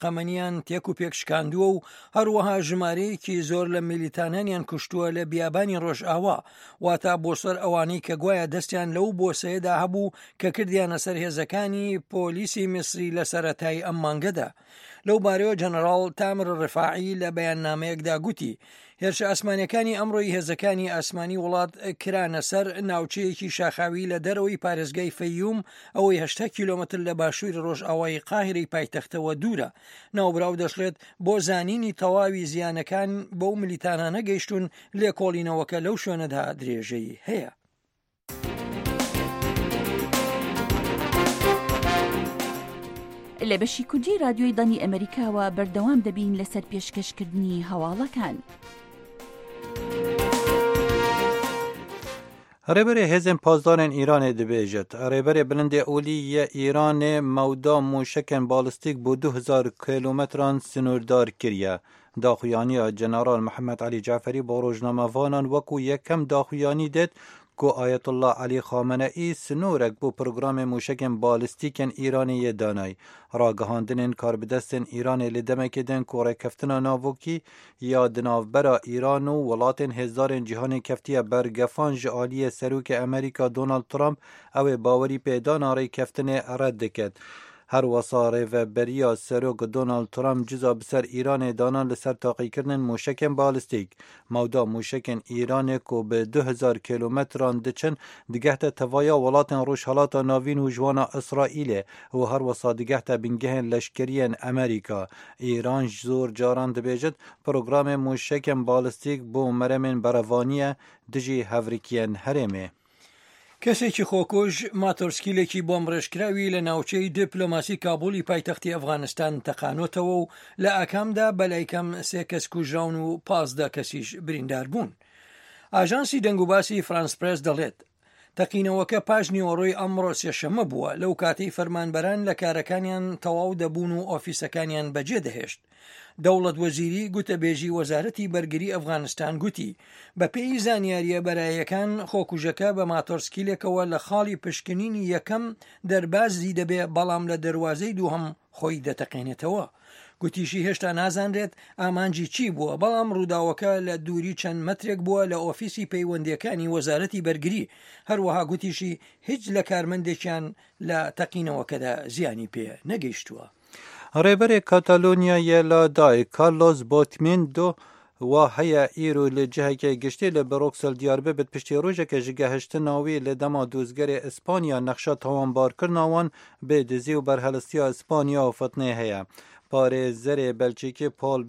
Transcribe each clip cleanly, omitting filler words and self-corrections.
قەمەنیان تێک و پێکشکاندووە و هەروەها ژمارەیەکی زۆر لە میلیتانیان کوشتووە لە بیابانی ڕۆژئاوا، واتە بۆ سەر ئەوانەی کە گوایە دەستیان لەو بۆسەیەدا هەبوو کە کردیانە سەر هێزەکانی پۆلیسی میسری لە سەرەتای ئەم مانگەدا. لەو بارەوە جەنەڕاڵ تامر ڕفاعی لە بەیاننامەیەکدا گوتی هێرشە ئەسمانیەکانی ئەمڕۆی هێزەکانی ئاسمانی وڵات کرانە سەر ناوچەیەکی شاخاوی لە دەرەوەی پارێزگای فەیوم، ئەوەی 8 کیلۆمەتر لە باشووری ڕۆژئاوای قاهرەی پایتەختەوە دوورە. ناوبراو دەشڵێت بۆ زانینی تەواوی زیانەکان بەو ملیتانانە گەیشتون لێکۆڵینەوەکە لەو شوێنەدا درێژەی هەیە. لە بەشی کوردی رادیۆی دانی ئەمریکاوە بەردەوام دەبین لەسەر پێشکەشکردنی هەواڵەکان. ڕێبەرێ هێزن پازدارên Îranê dibêjit rêberê bilindê olî yê Îranê mewda mûşekên balîstîk bû 2000 kilometran sınûrdar kiriye. Daxuyaniya General Mehmed Alî Caferî bo rojnamevanan wekû yekem daxuyanî dêt ku Ayetullah Alî Xameneî sınûrek bû programê mûşekên balîstîkên Îranê yê danay. Ragihandinên karbidestên Îranê li demekê din ku rêkeftina navokî ya di navbera Îran û welatên hêzdarên cîhanê keftiye bergefan ji aliyê Serokê Amerîka Donald Trump ew ê bawerî pêdana rêkeftinê red diket. Her wesa rêveberiya Serok Donald Trump ciza bi ser Îranê danan li ser taqîkirinin mûşekên balîstîk. Mewda mûşekên Îranê ku bi 2000 kilometran diçin digehte tevaya welatên Rojhilatê Navîn û ji wana İsraîlê û her wesa digehte bingehên leşkeriyên Amerîka. Îran ji zor caran dibêjit programê mûşekên balîstîk bû meremên berevaniye dijî hevrikiyên herêmê. کەسێکی خۆکۆژ ماتۆرسکیلێکی بۆمب ڕێژکراوی لە ناوچەی دیپلۆماسی کابولی پایتەختی ئەفغانستان تەقانۆتەوە و لە ئاکامدا بەلای کەم 3 کەس کوژراون و 15 کەسیش بریندار بوون. ئاژانسی دەنگوباسی فرانس پرێس دەڵێت تەقینەوەکە پاش نیوەڕۆی ئەمڕۆ سێشەمە بووە، لەو کاتەی فەرمانبەران لە کارەکانیان تەواو دەبوون و ئۆفیسەکانیان بەجێ دەهێشت. دەوڵەت وەزیری گوتەبێژی وەزارەتی بەرگری ئەفغانستان گوتی بە پێی زانیاریە بەرایەکان خۆکوژەکە بە ماتۆرسکیلێکەوە لە خاڵی پشکنینی یەکەم دەربازی دەبێ، بەڵام لە دەواازەی دووهەم خۆی دەتەقێنێتەوە. گوتیشی هێشتا نازانرێت ئامانجی چی بووە، بەڵام ڕووداوەکە لە دووری چەند مەترێک بووە لە ئۆفیسی پەیوەندیەکانی وەزارەتی بەرگری. هەروەها گوتیشی هیچ لە کارمەندێکیان لە تەقینەوەکەدا زیانی پێ نەگەیشتووە. Rêberê Katalonyayê la dayê Carlos Boutmendo wa heye îro li cihekê giştî li Bruxelles Diyarbekir piştî rojeke ji gehiştina wî li dema dozgerê İspanya nexşa tawanbarkirina wan bê dizî û berhelistiya İspanya û Fitnê heye. Parêzerê Belçîkê Paul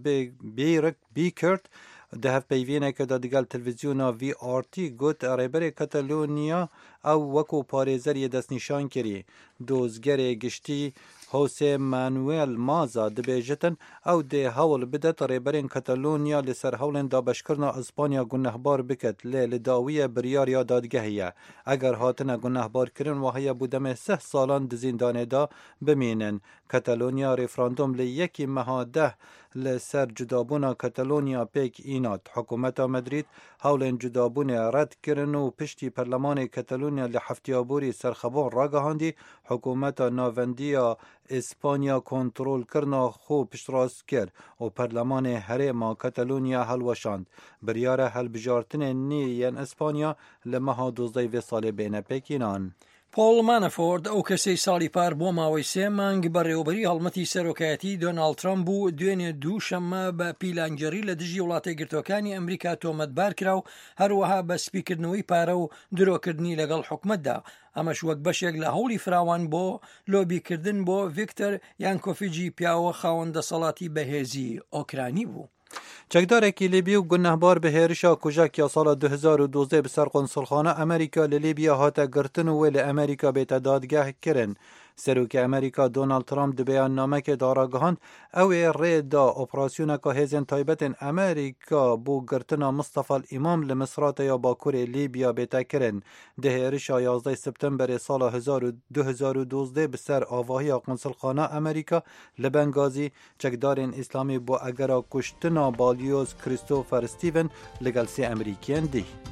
Bikert di hevpeyvîneke de digel televîzyona VRT got rêberê Kataloniya ew wekû parêzeriyê destnîşan kirî. Dozgerê giştî José Manuel Maza dibêjitin ew dê hewl bidet rêberên Kataloniya li ser hewlên dabeşkirina İspanya gunehbar biket lê li dawiya biryariya dadgehê ye. Eger hatine gunehbarkirin wa heye bû demê 3 salan di zîndanê da bimînin. Kataloniya referandum li yekî meha 10 li ser cudabûna Kataloniya pêk înat. Hikûmeta Madrid hewlên cudabûnê red kirin û piştî Perlemanê Kataloniya li heftiyaborî serxebon ragihandî, hikûmeta navendiya İspanya kontrolkirina xwe piştrast kir û Perlemanê Herêma Kataloniya helweşand. Biryara helbijartinên nî yên İspanya li meha 12 vê salê bêne pêkînan. پۆڵ مانەفۆرد ئەو کەسەی ساڵی پار بۆ ماوەی 3 مانگ بەڕێوەبەری هەڵمەتی سەرۆکایەتی دۆناڵد ترامپ بوو دوێنێ دووشەممە بە پیلانگەری لە دژی وڵاتە گرتوەکانی ئەمریکا تۆمەتبار کرا و هەروەها بە سپیکردنەوەی پارە و درۆکردنی لەگەڵ حکومەتدا. ئەمەش وەک بەشێک لە هەوڵی فراوان بۆ لۆبیکردن بۆ ڤیکتۆر یانکۆڤیچی پیاوە خاوەندە دەسەڵاتی بەهێزی ئۆکرانی بوو. Çekdarekî Lîbî û gunehbar bi hêrişa kujekiya sala 2012 bi ser konsulxana Amerîka li Lîbiya hate girtin û wê li Amerîka bête dadgeh kirin. Serokê Amerîka Donald Trump di beyannamekê de ragihand ew ê rê da operasyoneka hêzên taybetên Amerîka bû girtina Mustafa İmam li Misrataya Bakurê Lîbiya bête kirin. Di hêrişa 11 Septemberê sala 2012 bi ser avahiya konsulxana Amerîka li Bengazî çekdarên İslamî bo egera kuştina balyoz Christopher Stephen li gel sê Emerîkiyên dî.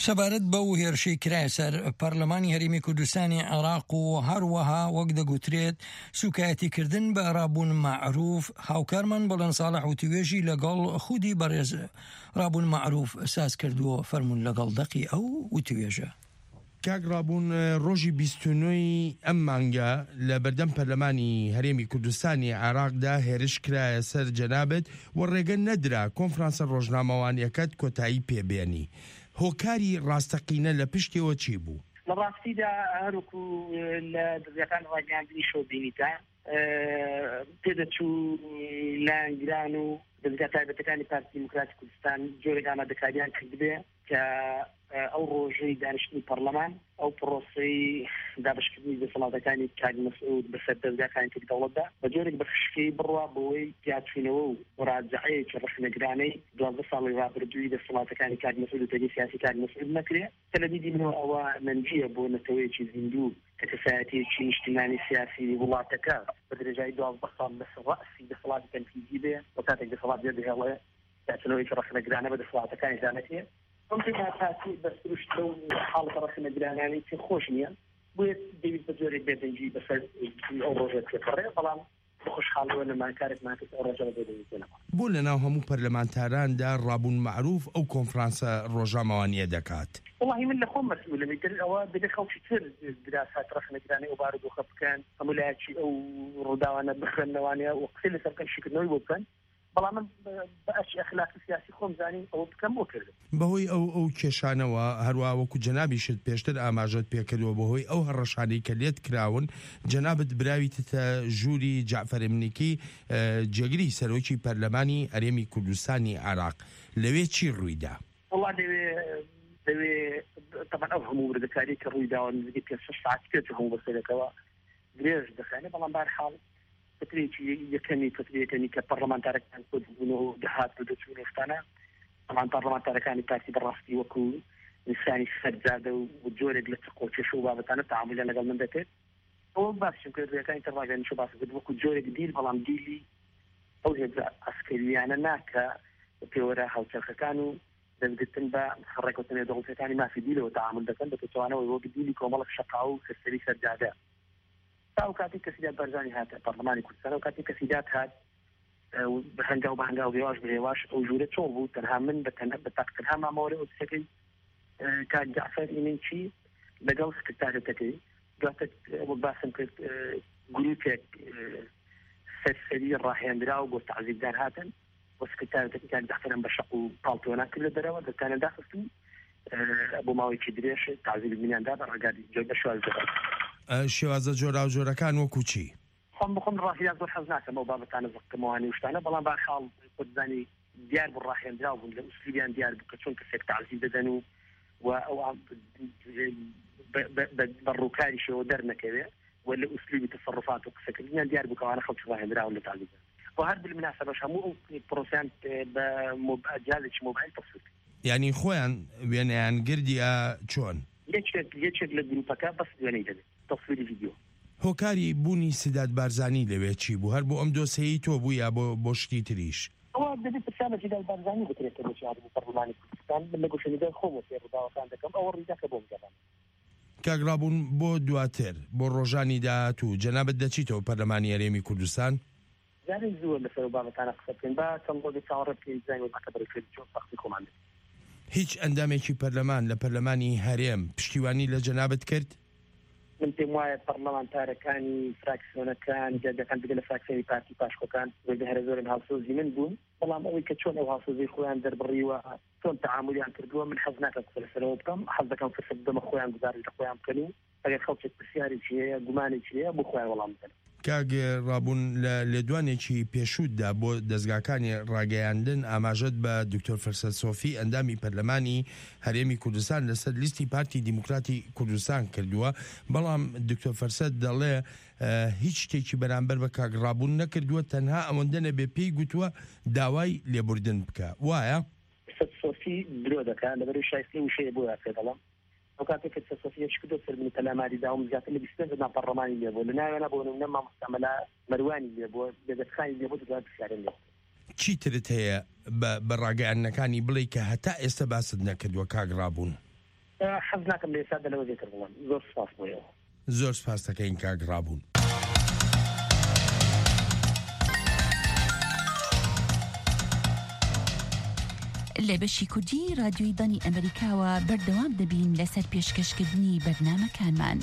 سەبارەت بەو هێرشەی کرایە سەر پەرلەمانی هەرێمی کوردستانی عێراق و هەروەها وەک دەگوترێت سوکایەتیکردن بە ڕابوون معروف هاوکارمان بەڵێن ساڵح وتوێژی لەگەڵ خودی بەڕێز ڕابوون معروف ساز کردووە فەرمون لەگەڵ دەقی ئەو وتوێژە. کاک ڕابوون ڕۆژی 29 ئەم مانگە لە بەردەم پەرلەمانی هەرێمی کوردستانی عێراقدا هێرش کرایە سەر جەنابەت و ڕێگە نەدرا کۆنفرانسە ڕۆژنامەوانیەکەت کۆتایی پێبێنی. هۆکاری ڕاستەقینە لە پشتیەوە چی بوو؟ لە ڕاستیدا هەروکو لە دەزیەکان ڕاگەاندنی شۆ بینیتە پێدەچوو لایەنگران و دەزگا تایبەتەکانی پارتی دیموکراتی کوردستان جۆرێک ئامادەکاریان کردبێ کە ئەو ڕۆژەی دانیشتنی پەرلەمان ئەو پرۆسەی دابشکردنی دەسەڵاتەکانی کاک مەسعود بەسەر دەزگاکانی تری دەوڵەتدا بە جۆرێک بەخشکی بڕوا بەوەی پیاچوونەوە و مراجعەیەکی ڕەخنەگرانەی 12 ساڵی ڕابردووی دەسەڵاتەکانی کاک مەسعود و تەگی سیاسی کاک مەسعود نەکرێ تەلەبیدی منەوە ئەوە منجیە بۆ نەتەوەیەکی زیندوو کە کەسایەتیەکی نیشتیمانی سیاسی وڵاتەکە بە درێژایی 12 ساڵ لەسەر ڕەسی دەسەڵاتی تەنفیزی بێ و کاتێک دەسەڵات دێهێڵێ پیاچوونەوەیەکی ڕەخنەگرانە بە دەسەڵاتەکانی دانەکرێ ممكن تاثير بس لو حالة رخنة جراناني في خوشنيا بيت ديفيد بجوري بيدنجي بس أوروجا تفرق طبعا بخش حاله ولا ما كانت ما كنت أوروجا بيدنجي بۆ لەناو هەموو پەرلەمانتاراندا ڕابوون معروف ئەو کۆنفرانسە ڕۆژنامەوانیە دەکات. والله من لخوم مسؤولة مثل أو بدي خوشي كثير دراسات رخنة جراني وبارد وخبكان عملاتي أو رداونا بخن نوانيا وقتل سبكان شكل نوي وكان بەڵام من بەئەشی ئەخلاقی سیاسی خۆم زانی ئەوە بکەم بۆ کردم بەهۆی ئەو کێشانەوە هەروە وەکو جەنابیشت پێشتر ئاماژەت پێکردووە بەهۆی ئەو هەڕەشانەی کە لێت کراون جەنابت براویتە ژووری جعفەر منیکی جێگری سەرۆکی پەرلەمانی هەرێمی کوردستانی عێراق لەوێ چی ڕوویدا؟ وڵا دەوێ طبعا ئەو هەموو وردەکاری کە ڕوویداوە نزیکی 5 ساعت پێچ هەموو بەسەرەکەوە درێژ دەخانێ بەڵام بەرحاڵ فترێکی یەکەمی فترەکەنی کە پەرلەمانتارەکان خۆ بوون و دەهات و دەچوون ئێستانە ئەمان پەرلەمانتارەکانی پارتی بەڕاستی وەکو ئینسانی سەرجادە و جۆرێک لە چقۆچێش و بابەتانە تەعاملیان لەگەڵ من دەکرد ئەوە باسیشم کرد ڕێگەکانی تەڕاگەنیش باس کرد وەکو جۆرێک دیل بەڵام دیلی ئەو هێزە ئەسکەریانە ناکە پێوەرە هاوچەرخەکان و دەستگرتن بە ڕێکوتنێ دەوڵەتەکانی مافی دیلەوە تەعامل دەکەن بە پێچوانەوەی وەک دیلی کۆمەڵک شەقاو و کەسەری سەرجادە تا کاتی کەسیدات بەرزانی هاتە پەرلەمانی کوردستان و کاتی کەسیدات هات بەهەنگاو بەهەنگاو هێواش بهێواش ئەو ژوورە چۆڵ بوو تەنها من بەتەنها مامەوەرە ئۆفیسەکەی کاک جعفەر ئیمینچی لەگەڵ سکرتارەتەکەی دواتە باسم کرد گروپێک سەرسەری ڕاهێنرا و بۆ تعزیبدار هاتن بۆ سکرتارەتەکەی کاک جعفەرم بە شەق و پاڵتۆنا کرد لە دەرەوە دەستانە داخستن بۆ ماوەیەکی درێژ تعزیب منیاندا بە ڕێگادی جۆی بەشواز دەبێت شێوازە جۆرا و جۆرەکان وەکو چی؟ خۆم بخۆم ڕاهیان زۆر حەز ناکەم ئەو بابەتانە زەقتمەوانی وشتانە بەڵام بەرحاڵ خۆتزانی دیار بۆ ڕاهێنراو بوون لە ئوسلوبیان دیار بوو کە چۆن کەسێک تعزیب دەدەن و ئەو بە ڕووکاریشەوە دەرنەکەوێ و لە ئوسلوبی تەسەڕوفات و قسەکردنیان دیار بوو کەوانە خەڵکی ڕاهێنراون لە تعزیب و هەر بالمناسبەش هەموو ئەو پرۆسیان بە جیازێکی مۆبایل تەفسیر یعنی خۆیان وێنەیان گردیە چۆن؟ یەکێک لە گروپەکە بەس وێنەی دەبێت تەفسیری ڤیدیۆ. هۆکاری بوونی سیدات بارزانی لەوێ چی بوو؟ هەر بۆ ئەم دۆسەیەی تۆ بوو یا بۆ شتی تریش؟ ئەوە دەبێت پرسیامە سیدات بارزانی بکرێتە بۆ شاری پەرلەمانی کوردستان من لە گۆشەنیدای خۆم سێڕداوەکان دەکەم ئەوە ڕیداکە بۆم گەڕام. کاک ڕابوون بۆ دواتر بۆ ڕۆژانی داهاتوو جەنابەت دەچیتەوە پەرلەمانی هەرێمی کوردستان؟ جارێک زووە لەسەر بابەتانە قسە بکەین با چەند ڕۆژێک چاوەڕێ بکەین بزانین ئەکە بەرەکردی چۆن سەختی خۆمان دێت. هیچ ئەندامێکی پەرلەمان لە پەرلەمانی هەرێم پشتیوانی لە جەنابەت کرد؟ من پێم وایە پەرلەمانتارەکانی فراکسیۆنەکان جادەکان بگە لە فراکسیۆنی پارتی پاشخۆکان وەردە هەرە زۆرن هاوسۆزی من بوون بەڵام ئەوەی کە چۆن ئەو هاوسۆزی خۆیان دەربڕیوە چۆن تەعاملیان کردووە من حەز ناکەم قسە لەسەرەوە بکەم حەز دەکەم فرصت بدەمە خۆیان گزارش لە خۆیان بکەن و ئەگەر خەڵکێک پرسیارێکی هەیە گومانێکی هەیە بۆ خۆیان وەڵام بدەن. کاک ڕابوون لە لێدوانێکی پێشووتدا بۆ دەستگاکانی ڕاگەیاندن ئاماژەت بە دکتۆر فەرسەد سۆفی ئەندامی پەرلەمانی هەرێمی کوردستان لەسەر لیستی پارتی دیموکراتی کوردستان کردووە بەڵام دکتۆر فەرسەد دەڵێ هیچ شتێکی بەرامبەر بە کاک ڕابوون نەکردووە تەنها ئەوەندە نەبێ پێی گوتووە داوای لێبوردن بکە وایە؟ فەرسەد سۆفی درۆ دەکات لەبەرەوەی شایستی وشەیە بۆ یاکە دەڵام ئەو کاتێک کە سۆفیە شکردو سەربنی پەرلەمانی داوام زیاتر لە 20 لە پەرلەمانی لێبووە لە ناوێنە بۆ نمونە مامۆستامەلا مەروانی لێبووە دەدەتخانی لێبوو دوای پرسیارە لێ. چیترت هەیە بە ڕاگەیاندنەکانی بڵێ کە هەتا ئێستا باست نەکردووە کاک ڕابوون؟ حەز ناکەم لە ئێستا لەوە زیاتر بڵێم. زۆر سپاس بۆیەوە. زۆر سپاس دەکەین کاک ڕابوون. لە بەشی کوردی رادیۆی دانی ئەمریکاوە بەردەوام دەبین لەسەر پێشکەشکردنی بەرنامەکانمان.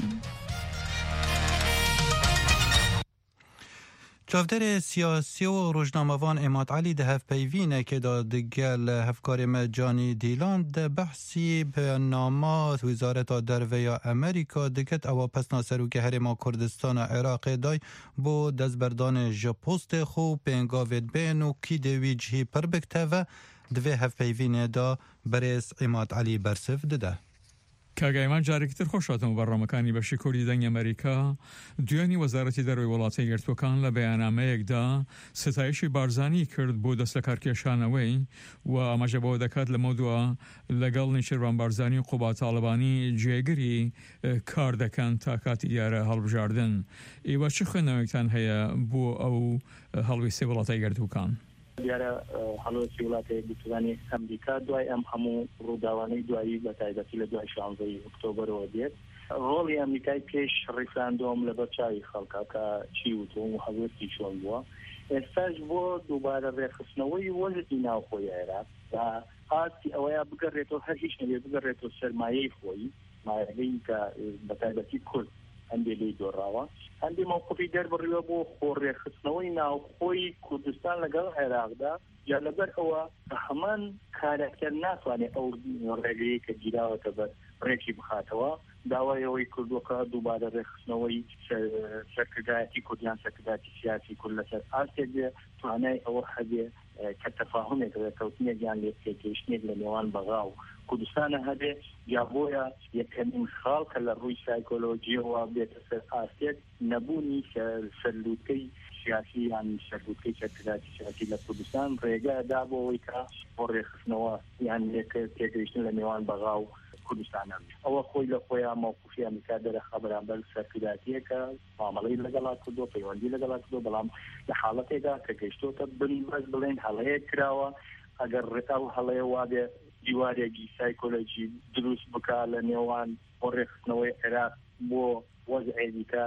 چاودر سیاسی و روزنامه‌وان اماد علی ده هفپیوینه که دادگل هفکار مجانی دیلان ده بحثی به نامات وزارت درویا امریکا دکت او پس ناسرو که هرما کردستان عراق دای بو دزبردان جپوست خوب پنگاوید بین و کی دویجهی پر بکته و دوی هفپیوینه دا برس اماد علی برسف دده. کاگایمان جارێکتر خۆشاتەوە بەڕامەکانی بەشی کوردی دەنگی ئەمریکا دوێنی وەزارەتی دەرەوەی وڵاتە یەکگرتووەکان لە بەیاننامەیەکدا ستایشی بارزانی کرد بۆ دەست لە کارکێشانەوەی و ئەمەژە بەوە دەکات لە مەودووە لەگەڵ نیشتیروان بارزانی و قوبا تاڵبانی جێگری کار دەکەن تا کاتی دیارە هەڵبژاردن. ئێوە چ خوێندنەوەیەکتان هەیە بۆ ئەو هەڵویستی وڵاتە یەکگرتووەکان؟ دیارە هەڵوێستی وڵاتە یەکگرتووەکانی ئەمریکا دوای ئەم هەموو ڕووداوانەی دوایی بە تایبەتی لە دوای 16 ئۆکتۆبەرەوە دێت. ڕۆڵی ئەمریکای پێش ڕیفراندۆم لەبەر چاوی خەڵکا کە چی وتوم و هەڵوێستی چۆن بووە. ئێستاش بۆ دووبارە ڕێخستنەوەی وەزعی ناوخۆی عێراق و ئاستی ئەوەیە بگەڕێتەوە هەر هیچ نەبێ بگەڕێتەوە سەرمایەی خۆی مایەی کە بە تایبەتی کورد هەندێک لی دۆڕاوە هەندێک مووقفی دەربڕیوە بۆ خۆڕێخستنەوەی ناوخۆی کوردستان لەگەڵ عێراقدا یا لەبەر ئەوە هەمان کارەکتەر ناتوانێت ئەو ڕێگەیە کە گیراوەتە بەر ڕێکی بخاتەوە. داوایەوەی کردووەکە دووبارە ڕێخستنەوەی سەرکردایەتی کوردیان سەرکردایەتی سیاسی کورد لەسەر ئاستێک بێ توانای ئەوە هەبێ کە تەفاهمێک ڕێکەوتنێکیان لێ بکەیتێشتێک لە نێوان بەغا و کوردستانە هەبێ یا بۆیە یەکەمین خاڵ کە لە ڕووی سایکۆلۆجیەوە بێتە سەر ئاستێک نەبوونی سەرلووتکەی سیاسی یان سەرلووتکەی سەرکردایەتی سیاسی لە کوردستان ڕێگەدا بۆ ئەوەی کە بۆ ڕێخستنەوە یان تێگەیشتن لە نێوان بەغا و کوردستانە. ئەوە خۆی لە خۆیان مووقفی ئەمریکا دەرەخە بەرامبەر سەرکردایەتیە کە مامەڵەی لەگەڵا کردووە پەیوەندی لەگەڵا کردووە بەڵام لە حاڵەتێکدا کە گەیشتۆتە بەس بڵێن هەڵەیە کراوە ئەگەر ڕێتا و هەڵەیە وابێ دیوارێکی سایکۆلۆجی دروست بکا لە نێوان بۆ ڕێخستنەوەی عێراق بۆ وەزعێکی کە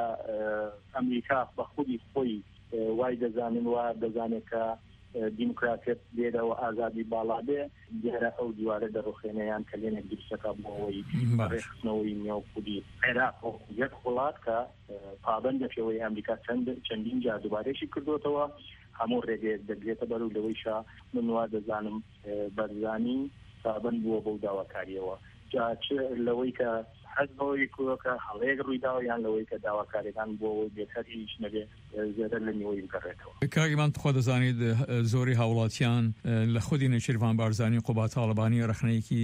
ئەمریکا بە خودی خۆی وای دەزانن و دەزانێت کە دیموکراتێت لێرەوە ئازادی باڵا بێ دیارە ئەو دیوارە دەڕۆخێنەیان کە لێنێک دروستەکە بۆ ئەوەی ڕێخستنەوەی نێوخودی عێراق یەک وڵات کە پابەندە پێوەی ئەمریکا چەندین جا دووبارەیەکی کردوتەوە هەموو ڕێگەیەک دەگرێتە بەر و لەوەیشا من وا دەزانم بەرزانی پابەند بووە بەو داواکاریەوە جا چ لەوەی کە حەز بەوەی کوڕەکە هەڵەیەک ڕوویداوە یان لەوەی کە داواکاریەکان بۆ ئەوەی بێتەر هیچ نەبێ زیاتر لە نیوەی بگەڕێتەوە. کاگیمان خۆ دەزانید زۆری هاوڵاتیان لە خودی نێچیروان بارزانی و قوبا تاڵبانی ڕخنەیەکی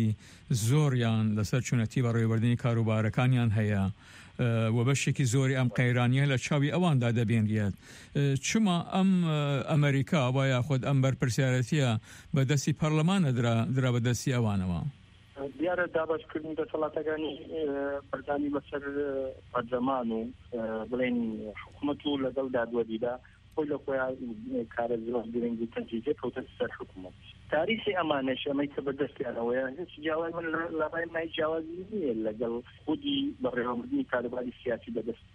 زۆریان لەسەر چوونەتی بە ڕێوەبردننی کاروبارەکانیان هەیە و بەشێکی زۆری ئەم قەیرانیە لە چاوی ئەواندا دەبێنرێت. چما ئەم ئەمریکا وە یاخود ئەم بەرپرسیارەتیە بەدەستی پەرلەمانە درا بەدەستی ئەوانەوە؟ دیارە دابشکردنی دەسەڵاتەکانی بەردانی بەسەر پەرلەمان و بڵێن حکوومەت و لەگەڵ دادوەریدا خۆی لە خۆیان کارە زۆر گرنگی تەنجیزێ کەوتە سەر حکوومەت. تاریخی ئەمانەش ئەمەی کە بەدەستیانەوەیە هیچ جیاواز من لە ڕای مای جیاوازی نییە لەگەڵ خودی بەڕێوەبردننی کاروباری سیاسی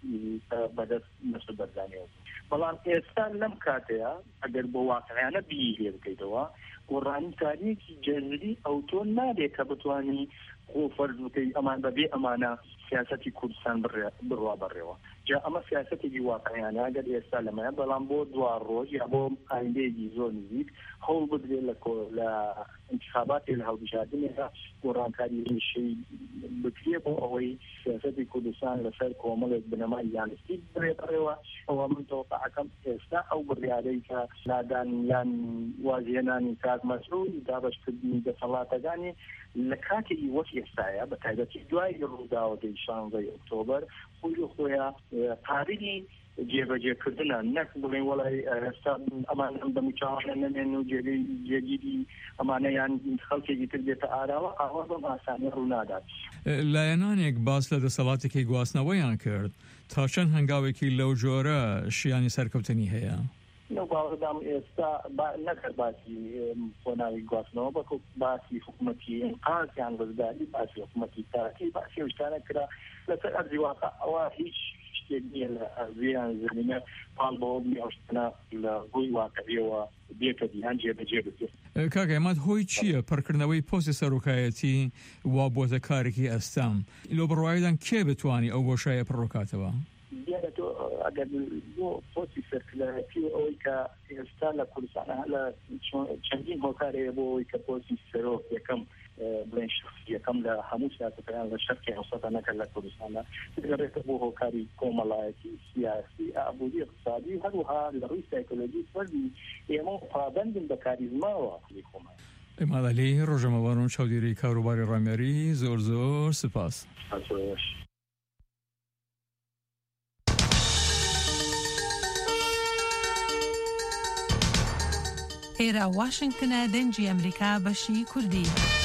بەدەست مەسعود بەرزانیەوە. بەڵام ئێستا لەم کاتەیە ئەگەر بۆ واقعیانە بیر لێ بکەیتەوە گۆڕانی تاریخی جەزری ئەو تۆ نابێت کە بتوانانی خۆ فەرز بکەی ئەمان بەبێ ئەمانە سیاسەتی کوردستان بڕوا بەڕێوە. جا ئەمە سیاسەتێکی واقعیانە ئەگەر ئێستا لەمەیە بەڵام بۆ دوار ڕۆژ یا بۆ ئایندەیەکی زۆر نزیک هەوڵ بدرێت لە انتخاباتی لە هەڵبژاردنێدا گۆڕانکاری ڕیشەی بکرێ بۆ ئەوەی سیاسەتی کوردستان لەسەر کۆمەڵێک بنەمای یانستی بڕێت بڕێوە. ئەوە من تەوقعەکەم ئێستا ئەو بڕیارەی کە لادان یان وازێنانی کاک مەسعود دابەشکردنی دەسەڵاتەکانی لە کاتێکی وەک ئێستایە بە تایبەتی دوای ڕووداوەکەی 16 ئۆکتۆبەر خۆی خۆیان پارێکی جێبەجێکردنە نەک بڵێن وەڵای ئێستا ئەمان دەموچاوانە نەمێن و جێگیری ئەمانەیان خەڵکێکی تر بێتە ئاراوە ئاوا بەم ئاسانی ڕوونادات. لایەنانێک باس لە دەسەڵاتێکی گواستنەوەیان کرد تا چەند هەنگاوێکی لەو جۆرە شیانی سەرکەوتنی هەیە؟ باوەڕدام ئێستا نەکرد باسی خۆناوی گواستنەوە بەکو باسی حکوومەتی ئینقاذیان ڕزگاری باسی حکوومەتی تاکی باسی ئەوشتانە کرا لەسەر ئەرزی واقع ئەوە هیچ شتێک نییە لە ئەرزیان زمینە پاڵ بەوە بنی ئەوشتانە لە ڕووی واقعیەوە بێتە دیان جێبەجێ بێت. کاک ئەمەد هۆی چییە پڕکردنەوەی پۆستی سەرۆکایەتی وا بۆتە کارێکی ئەستام لۆ بڕوایدان کێ بتوانی ئەو بۆشایە پڕۆکاتەوە؟ ئەگەر بۆ پۆستی سەرکردایەتی ئەوەی کە ئێستا لە کوردستان لە چەندین هۆکارەیە بۆ ئەوەی کە پۆستی سەرۆک یەکەم بڵێن شخصیەکەم لە هەموو سیاسەتەکان لە شەرقی هەوسەدا نەکرد لە کوردستاندا دەگەڕێتە بۆ هۆکاری کۆمەڵایەتی سیاسی ئابووری اقتصادی هەروەها لە ڕووی سایکۆلۆژی فەردی ئێمە پابەندین بە کاریزماوە خۆمان. ئێمادەلی ڕۆژەمەوارون چاودێری کاروباری ڕامێری زۆر زۆر سپاس. ئێرە واشنگتنە دەنجی ئەمریکا بەشی کوردی.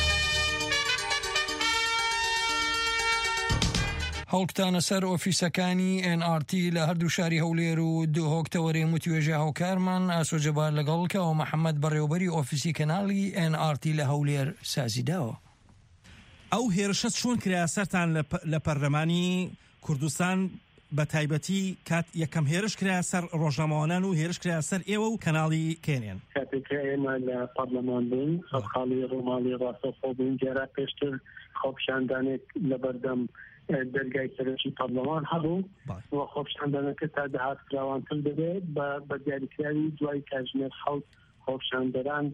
هەڵکتانە سەر ئۆفیسەکانی NRT لە هەردوو شاری هەولێر و دوو هۆکتەوەری متوێژە هاوکارمان ئاسۆجەبار لەگەڵکەوە محەممەد بەڕێوەبەری ئۆفیسی کەناڵی NRT لە هەولێر سازیداوە. ئەو هێرشە چۆن کرا سەرتان لە پەرلەمانی کوردستان بە تایبەتی کات یەکەم هێرش کرا سەر ڕۆژنامەوانان و هێرش کرا سەر ئێوە و کەناڵی کێنێن؟ کاتێککە ئێمە لە پەرلەمان بووین خەڵی ڕۆماڵی ڕاستەخۆ بووین جارا پێشتر خۆپیشاندانێک لە بەردەم دەرگای سەرۆکی پەرلەمان هەبوو و خۆپیشاندانەکە تا دەهات کراوانتر دەبێت بە دیاریکراوی دوای کاتژمێر حەوت خۆپیشاندەران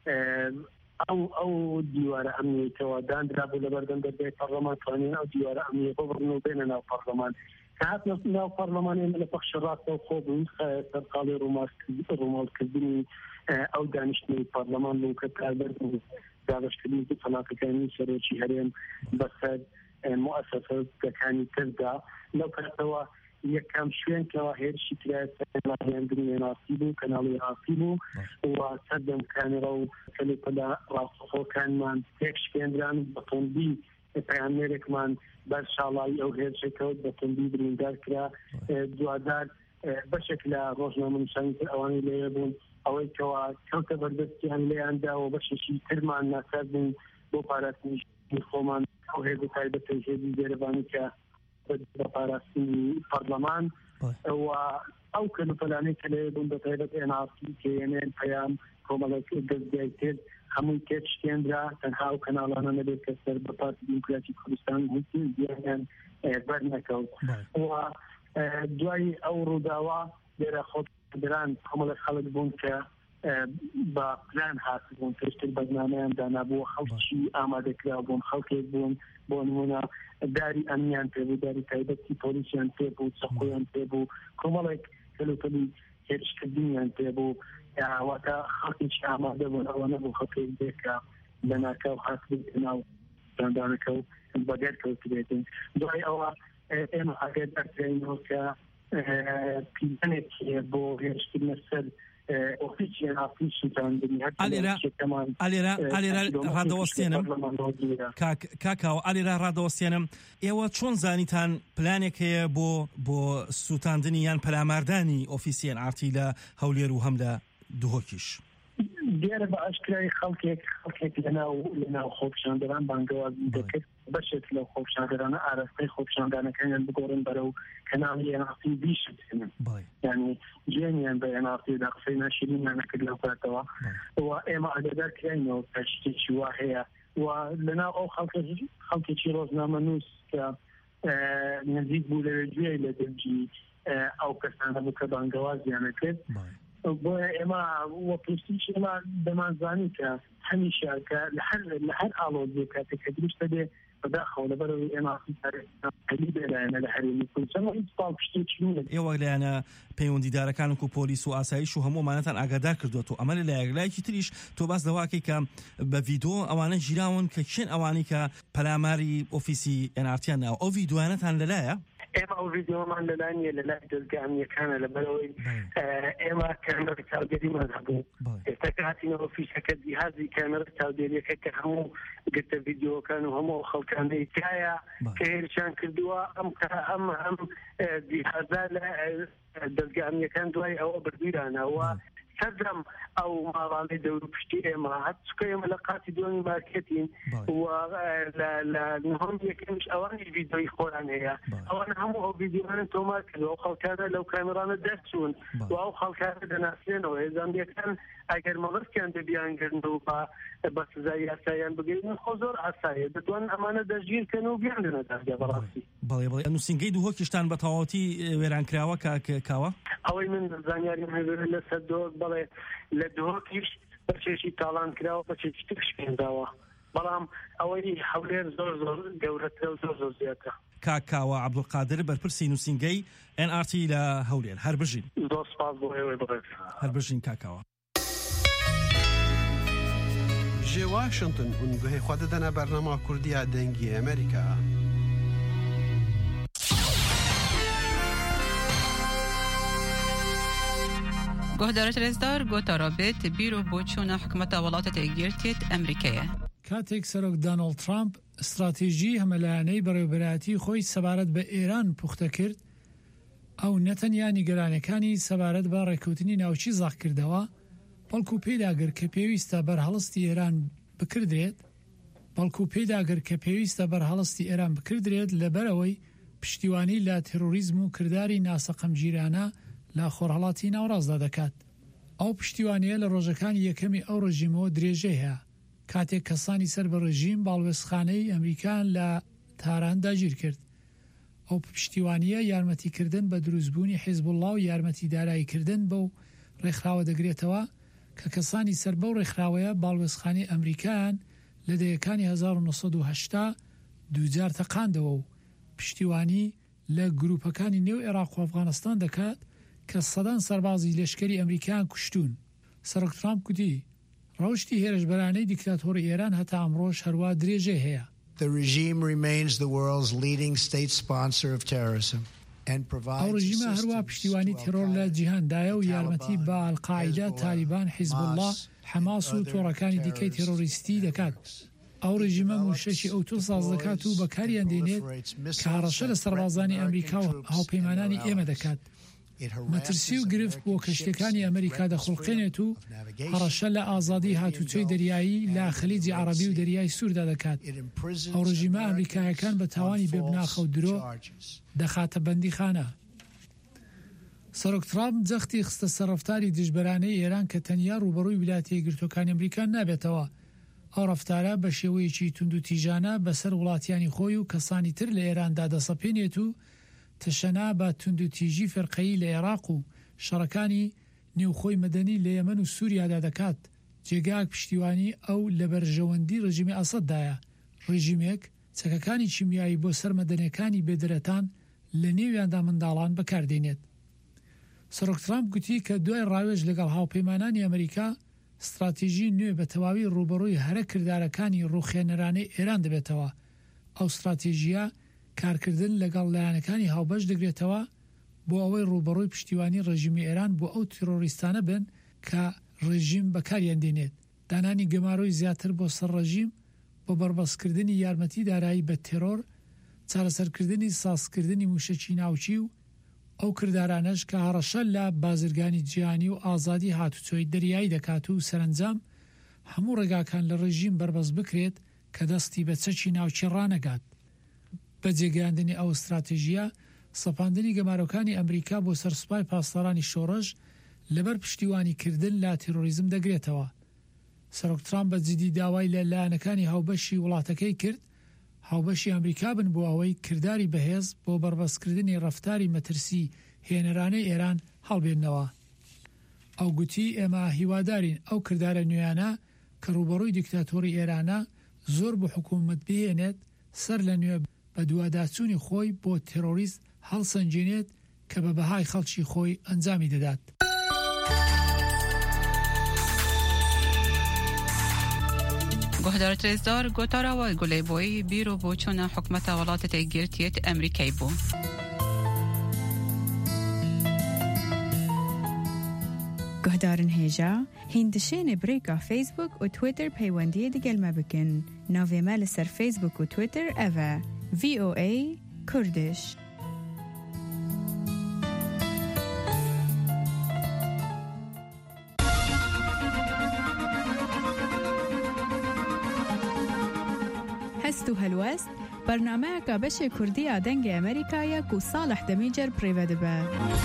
ئەو دیوارە ئەمنیەتەوە دانرا بوو لە بەردەم دەرگای پەرلەمان توانین ئەو دیوارە ئەمنیەتە بڕن و بێنە ناو پەرلەمان. هات ناو پەرلەمانی لە پەخشە ڕاستەوە خۆ بوون سەرقاڵی ڕۆماڵکردنی ئەو دانیشتنی پەرلەمان بوو کە کاربەر دابشکردنی فەلاکەکانی سەرۆکی هەرێم بەسەر مؤسسەکانی تردا لەو کاتەوە یەکەم شوێن کەەوە هێرشی کرایەندنی ناسی بوو کەناڵی ناسی بوو و سەردەم کامێرە و کەلێپەدا ڕاستەخۆکانمان تێک شکێنران بەتۆندی پەیامێرێکمان بەرشاڵایی ئەو هێرشەکەوت بەتۆندی بریندار کرا دوادار بەشێک لە ڕۆژنامەنووسانی تر ئەوانەی لێ بوون ئەوەی کەوا کەوتە بەردەستیان لێیاندا و بەشێکی ترمان ناکات بوون بۆ پاراستنی خۆمان ئەو هێز تایبەتە هێزی جێرەبانی کە بە پاراستنی پەرلەمان و ئەو کەلوپەلانەی کە لێ بوون بە تایبەت NRT کێنێن پەیام کۆمەڵێک دەستگای تر هەمووی تێک شکێنرا تەنها و کەناڵانە نەبێت کە سەر بە پارتی دیموکراتی کوردستان هیچ زیانیان بەرنەکەوت و دوای ئەو ڕووداوە لێرە خۆپیشاندەران کۆمەڵێک خەڵک بوون کە بە پلان هاتبوون پێشتر بەرنامەیان دانابووە خەڵکی ئامادەکرا بوون خەڵکێک بوون بۆ نمونە داری ئەمنیان پێبوو داری تایبەتی پۆلیسیان پێبوو چەقۆیان پێبوو کۆمەڵێک کەلوپەلی هێرشکردنیان پێبوو واتە خەڵکیی ئامادە بوون ئەوە نەبوو خەڵکێک بێکە لە ناکاو هاتبوو ناو داندانەکە و بەگەر کەوتبێتن دوای ئەوە ئێمە ئاگادارکراینەوە کە پیلەنێک بۆ هێرشکردنە سەر کاکاو ئالێرا ڕادەوەستێنم ئێوە چۆن زانیتان پلانێک هەیە بۆ سووتاندنی یان پەلاماردانی ئۆفیسی NRT لە هەولێر و هەم لە دوهۆکیش؟ دیارە بە ئاشکرای خەڵکێک لەناو خۆپیشاندەران بانگەوازی دەکرد بەشێک لەو خۆپیشاندەرانە ئاراستەی خۆپیشاندانەکانیان بگۆڕن بەرەو کەناڵی NRT بیشتن یعنی گوێنیان بە NRT دا قسەی ناشرینیان نەکرد لەو کاتەوە و ئێمە ئاگادارکراینەوە کە شتێکی وا هەیە و لەناو ئەو خەڵکێکی ڕۆژنامەنووس کە نزیک بوو لەوێ گوێی لە دەرجی ئەو کەسانە بوو کە بانگەوازیانە کرد بۆیە ئێمە وە پرسیش ئێمە دەمانزانی کە هەمیشە کە لە هەر ئاڵۆزیە کاتێک کە دروستە بێ بەداخەوە لەبەرەوەی NRT بێلایەنە لە هەرێمی کوردستان هیچ پاڵ شتێکی نیە. ئێوە لایەنە پەیوەندیدارەکان و پۆلیس و ئاسایش و هەموومانەتان ئاگادار کردوێت و ئەمە لایەکلایەکی تریش تۆ باس دەواکەی کە بە ڤیدۆ ئەوانە ژیراون کە چێن ئەوانی کە پەلاماری ئۆفیسی NRT ناو ئەو ڤیدۆیانەتان لەلایە؟ ئێمە ئەو ڤیدیۆمان لەلایە لەلای دەستگای ئەمنیەکانە لەبەرەوەی ئێمە کامێرە چاودێریمان هەبوو ئێستا کاتینەوە فیشەکە جیهازی کامێرە چاودێریەکە کە هەموو گرتە ڤیدیۆکان و هەموو خەڵکانەی تایە کە هێرشیان کردووە ئەم جیهازە لە دەستگای ئەمنیەکان دوای ئەوە بردویرانەوە سەردەم ئەو ماڵانەی دەور پشتی ئێمە هەچکە ئێمە لە قاتی دومی مارکێتین و لە نهۆم یەکەمیش ئەوانی ڤیدیۆی خۆران هەیە ئەوان هەموو ئەو ڤیدیۆیان تۆمار کردەوە ئەو خەڵکانە لەو کامێرانە دەرچوون و ئەو خەڵکانە دەناسێنەوە هێزانبیەکان ئەگەر مەڵەستیان دەبیانگرن و بە سزای یاساییان بگەین خۆ زۆر ئاساییە دەتوان ئەمانە دەژگیرکەن و بیاندنە دەرگا بەڕاستی. بەڵێ نووسینگەی دووهۆکیشتان بە تەواوەتی وێرانکراوە کاوە؟ ئەوەی من زانیاریم هەبێت لەسەر دۆک بەڵێ لە دۆکیش بەچێشی تاڵان کراوە بەچێکی تر شکێنداوە بەڵام ئەوەی هەولێر زۆر گەورەترە و زۆر زیاترە. کاکاوە عەبدولقادر بەرپرسی نووسینگەی NRT لە هەولێر هەر بژین. زۆر سپاس بۆ ئێوەی بڕێت. هەر بژین کاکاوە. ji Washington hûn guhê xwe didine bernama Kurdiya dengî Amerîka. گهدارت رزدار گوتا رابط بیرو بوچونا حکومت ولاتت گرتیت امریکیه. کاتێک سەرۆک دۆناڵد ترامپ استراتیژی هەمەلایەنەی بەڕێوەبەرایەتی خۆی سەبارەت بە ئێران پوختە کرد ئەو نەتەنیا نیگەرانەکانی سەبارەت بە ڕێکەوتنی ناوچی زاخ کردەوە بەڵکو پێداگر کە پێویستە بەرهەڵستی ئێران بکردرێت لەبەرەوەی پشتیوانی لە تێرۆریزم و کردداری ناسەقەمگیرانە لە خۆرهەڵاتی ناوڕازدا دەکات. ئەو پشتیوانیە لە ڕۆژەکانی یەکەمی ئەو ڕژیمەوە درێژەی هەیە کاتێک کەسانی سەر بە ڕژیم باڵوێزخانەی ئەمریکان لە تاران داگیر کرد. ئەو پشتیوانیە یارمەتیکردن بە دروستبوونی حیزبوڵڵا و یارمەتیداراییکردن بەو ڕێکخراوە دەگرێتەوە کە کەسانی سەر بەو ڕێکخراوەیە باڵوێزخانەی ئەمریکایان لە دەیەکانی 1970 دووجار تەقاندەوە و پشتیوانی لە گروپەکانی نێو عێراق و ئەفغانستان دەکات کە سەدان سەربازی لەشکری ئەمریکایان کوشتون. سەرۆک ترامپ گوتی ڕەوشی هێرشبەرانەی دیکتاتۆری ئێران هەتا ئەمڕۆژ هەروە درێژێ هەیە. ئەو ڕژیمە هەروە پشتیوانی تێرۆر لە جیهاندایە و یارمەتی بە ئەڵقاعیدا، تالیبان، حیزبوڵڵا، حەماس و تۆڕەکانی دیکەی تێرۆریستی دەکات. ئەو ڕژیمە موشەشی ئۆتۆ ساز دەکات و بەکاریان دێنێت کە هەڕەشە لە سەربازانی ئەمریکا و هاوپەیمانانی ئێمە دەکات. مەترسی و گرفت بۆ کەشتەکانی ئەمریکا دەخڵقێنێت و هەڕەشە لە ئازادی هاتوچۆی دەریایی لە خەلیجی عەرەبی و دەریای سووردا دەکات. ئەو ڕژیمە ئەمریکایەکان بە تاوانی بێبناخە و درۆ دەخاتە بەندیخانە. سەرۆک ترامپ جەختی خستە سەرڕەفتاری دژبەرانەی ئێران کە تەنیا ڕوبەڕووی ویلایەتە یەکگرتووەکانی ئەمریکا نابێتەوە. ئەو ڕەفتارە بە شێوەیەکی توند و تیژانە بەسەر وڵاتیانی خۆی و کەسانی تر لە ئێراندا دەسەپێنێت و تەشەنا بە توند و تیژی فەرقەیی لە عێراق و شەڕەکانی نێوخۆی مەدەنی لە یەمەن و سووریادا دەکات. جێگاک پشتیوانی ئەو لە بەرژەوەندی ڕژیمی ئەسەددایە، ڕژیمێک چەکەکانی چیمیایی بۆ سەر مەدەنیەکانی بێدرەتان لە نێویاندا منداڵان بەکاردێنێت. سەرۆک ترامپ گوتی کە دوای ڕاوێژ لەگەڵ هاوپەیمانانی ئەمریکا استراتیژی نوێ بە تەواوی ڕوبەڕووی هەرە کردارەکانی ڕوخێنەرانەی ئێران دەبێتەوە. ئەو استراتیژیە کارکردن لەگەڵ لایەنەکانی هاوبەش دەگرێتەوە بۆ ئەوەی ڕوبەڕووی پشتیوانی ڕژیمی ئێران بۆ ئەو تیرۆریستانە بن کە ڕژیم بەکاریان دێنێت. دانانی گەماڕۆی زیاتر بۆ سەر ڕژیم بۆ بەربەستکردنی یارمەتی دارایی بە تێرۆر، چارەسەرکردنی سازکردنی موشەکی ناوچی و ئەو کردارانەش کە هەڕەشە لە بازرگانی جیهانی و ئازادی هاتوچۆی دەریایی دەکات و سەرنجام هەموو ڕێگاکان لە ڕژیم بربەست بکرێت کە دەستی بە چەکی ناوچی ڕانەگات. بە جێگەیاندنی ئەو استراتیژیە سەپاندنی گەمارۆکانی ئەمریکا بۆ سەرسوپای پاسدارانی شۆڕژ لەبەر پشتیوانی کردن لە تیرۆریزم دەگرێتەوە. سەرۆک ترامپ بە جدی داوای لە لایەنەکانی هاوبەشی وڵاتەکەی کرد هاوبەشی ئەمریکا بن بۆ ئەوەی کردداری بەهێز بۆ بەربەستکردنی ڕەفتاری مەترسی هێنەرانەی ئێران هەڵبێننەوە. ئەو گوتی ئێمە هیوادارین ئەو کردارە نوێیانە کە ڕوبەڕووی دیکتاتۆری ئێرانە زۆر بۆ حکوومەت بهێنێت سەر لە نوێ بە دوواداچوونی خۆی بۆ تێرۆریست هەڵسەنجێنێت کە بە بەهای خەڵکی خۆی ئەنجامی دەدات. گهدارت رزدار گوتارا و گلی بوی بیرو بوچونا حکومت ولاتت گرتیت امریکای بو. گهدارن هیجا هندشین بریکا فیسبوک و تویتر پیوندی دیگل ما بکن. ناوی مال سر فیسبوک و تویتر اوه VOA کردش. هستو هلوست برنامه کابش کردی آدنگ امریکایی کو صالح دمیجر پریوده به.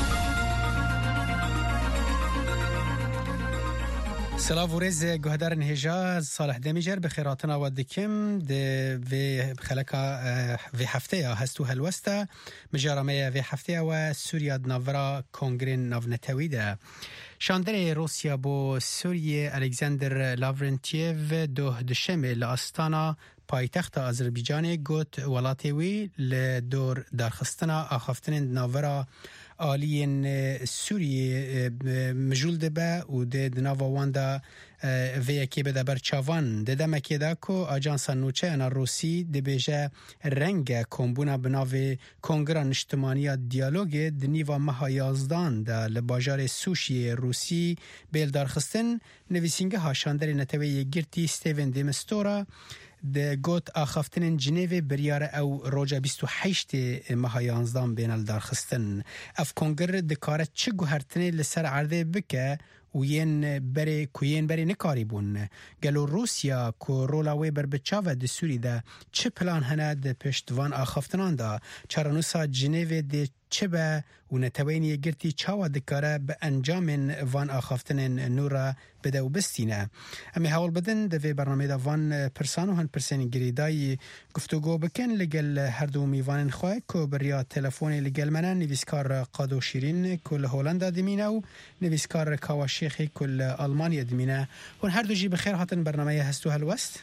سلام ورز گهدارن هجا صالح دمیجر بخیراتنا و دکم و خلقا و هفته هستو هلوسته مجارمه و هفته و سوریا ناورا کنگرین ناونتویده. شاندر روسیا با سوریه الکساندر لاورنتیف دو دشمه لاستانا پایتخت آذربایجان گوت ولاتیوی لدور درخستنا آخفتن ناورا آلین سوریه مجول دبه و ده ناوا واندا ویکی بده برچاوان ده دمکی ده که آجانسا نوچه انا روسی ده بیجه رنگ کمبونا بناوی کنگران اجتماعی دیالوگ ده نیوا مها 11 ده لباجار سوشی روسی بیل درخستن نویسینگه ها شاندر نتوی گرتی ستیون دیمستورا ده گوت آخفتن جنیو بریاره او روژا 28 ماه 11 بینال درخستن اف کنگر دکاره چه گوهرتنی لسر عرضه بکه وین بری نکاری بون گلو روسیا کو رولاوی بر بچاوه ده سوری ده چه پلان هنه ده پشتوان آخفتنان ده چرانوسا جنیو ده چه به و نتوینی گرتی چاوا دکاره به انجام وان آخفتن نورا بده و بستینه. امی حوال بدن ده برنامه ده وان پرسانو هن پرسانی گریدای گفتگو بکن لگل هر دو میوان خواه که بریا تلفونی لگل منه نویسکار قادو شیرین کل هولندا دمینه و نویسکار کاواشیخی کل آلمانیا دمینه و هر دو جی بخیر هاتن برنامه هستو هلوست؟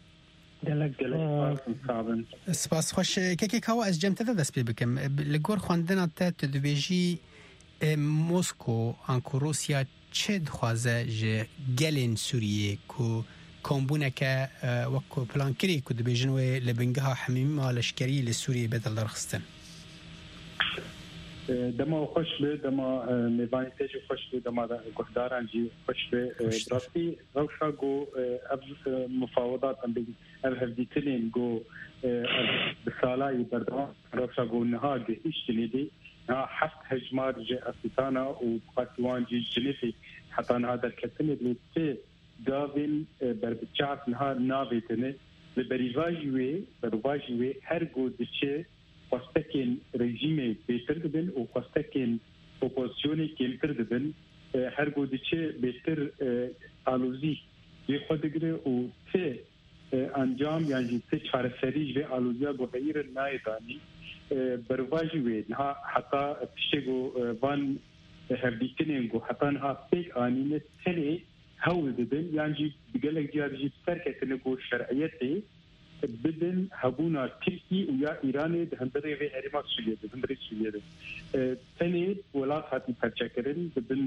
سپاس خوش که کاوا از جمع تده دست بکم لگور خواندن تا تدویجی موسکو انکو روسیا چه دخوازه جه گلین سوریه که کامبونه که وکو پلان کری که دبیجنوی لبنگه ها حمیمی مالشکری لسوریه بدل درخستن دما خوش به دما میوانی تیجی خوش به دما گهداران جی خوش به درستی روشا گو مفاوضات ام بگی هفدیتلین گو بسالای بردوان روشا گو نهاج اشتنی دی حفت هجمار جی افریتانا و قاتوان جی جنفی حتی نها در کتنی لیتی گاوین بربچاف نها ناویتنی لبریواجوی هر گو دچه خواستکین رژیم بهتر دبن و خواستکین اپوزیسیونی کمتر دبن هر گودی چه بهتر آلوزی یه خودگره و چه انجام یعنی چه چارەسەری به آلوزیا گوهیر نایدانی برواجی وی نه حتی پیشگو وان هفدیتنین گو حتی نه پیک آنینه تلی هول دبن یعنی بگلک جیارجی فرکتنه گو شرعیتی بدن هبونا تركي ويا ايران هندري في اريمات سوريا هندري سوريا ثاني ولات هاتي فرشكرن بدن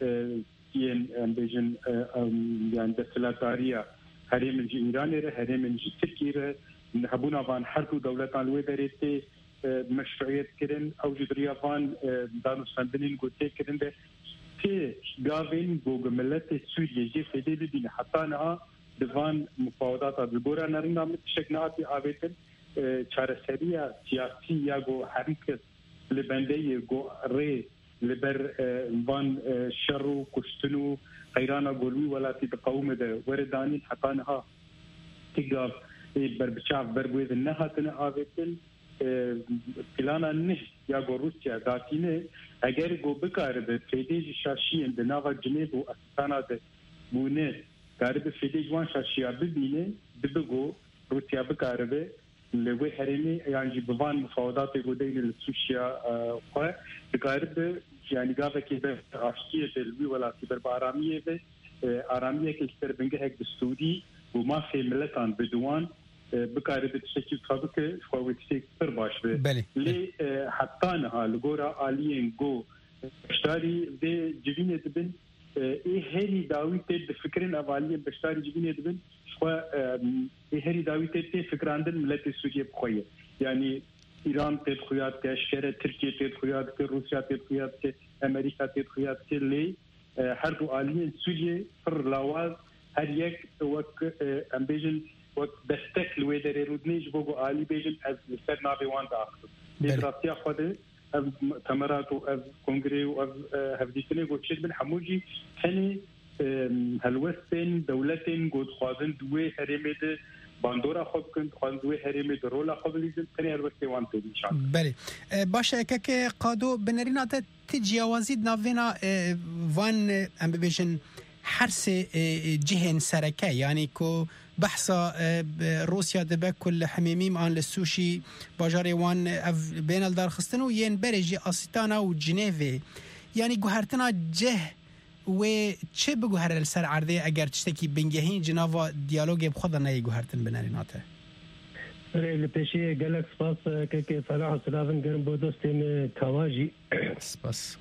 ين امبيجن يعني دسلاتاريا هرم من ايران هرم من تركيا هبونا فان حرب دولتان ويدريتي مشروعيات كرن او جدريا فان دانو سندنين غوتي كرن ده تي غافين بوغملت سوريا جي فدي بدين حتى دوان مفاوضات البورا نرنا متشكناتي آبتن چارەسەریە سیاسی یا گو حرکت لبنده گو ری لبر وان شر و کشتن و غیران گلوی ولاتی بقوم ده وردانی حتی نها تقاف بربچاف بربوید نهاتن آبتن پلانا نه یا گو روسیا داتینه اگر گو بکاره به فیدیج شاشین به ناوا جنیب و اسستانا ده بونه قارب فيدي جوان شاشيا ببينه ببغو روسيا بقاربه لوي هرمي يعني بوان مفاوضات يقودين للسوشيا قا بقارب يعني قافه كده عشقيه الوي ولا سيبر باراميه به اراميه كيستر بنجه هيك دستوري وما في ملتان بدوان بقارب تشكيل طبقه شويه تشكيل باش به لي حتى نها لغورا الين جو اشتاري دي جبينه دبن هری داوی تد فکرین اولیه بشتاری جبینه دبن شو هری داوی تد فکراندن ملت سوریه بخویه یعنی ایران تد خویاد که اشکره ترکیه تد خویاد که روسیا تد خویاد که امریکا تد خویاد که لی هر دو آلین سوریه پر لاواز هر یک وقت ام بیجن وقت دستک لوی در رودنیش بگو آلی بیجن از سر نابی وان داخل دیگراتی خواده از تمرات و از کنگره و از هفدیتنه گوشید بن حموجی هنی هلوستین دولتین گود خوازن دوی هرمید باندورا خوب کند خوازن دوی هرمید رولا خوب لیزن تنی هلوستی وان تیشان. بله باشه که قادو بنرینات تجاوزید نوینا وان ام بیشن هر سه جهن سرکه یعنی که بحثا روسیا دبه کل حمیمیم آن لسوشی باجاری وان بین الدار خستنو ین برجی آسیتانا و جنیوی یعنی گوهرتنا جه و چه بگوهر السر عرضه اگر تشتکی بنگهین جناوا دیالوگ بخوضا نایی گوهرتن بناریناته لپیشی گلک سپاس که فلاح سلافن گرم بودستیم کواجی سپاس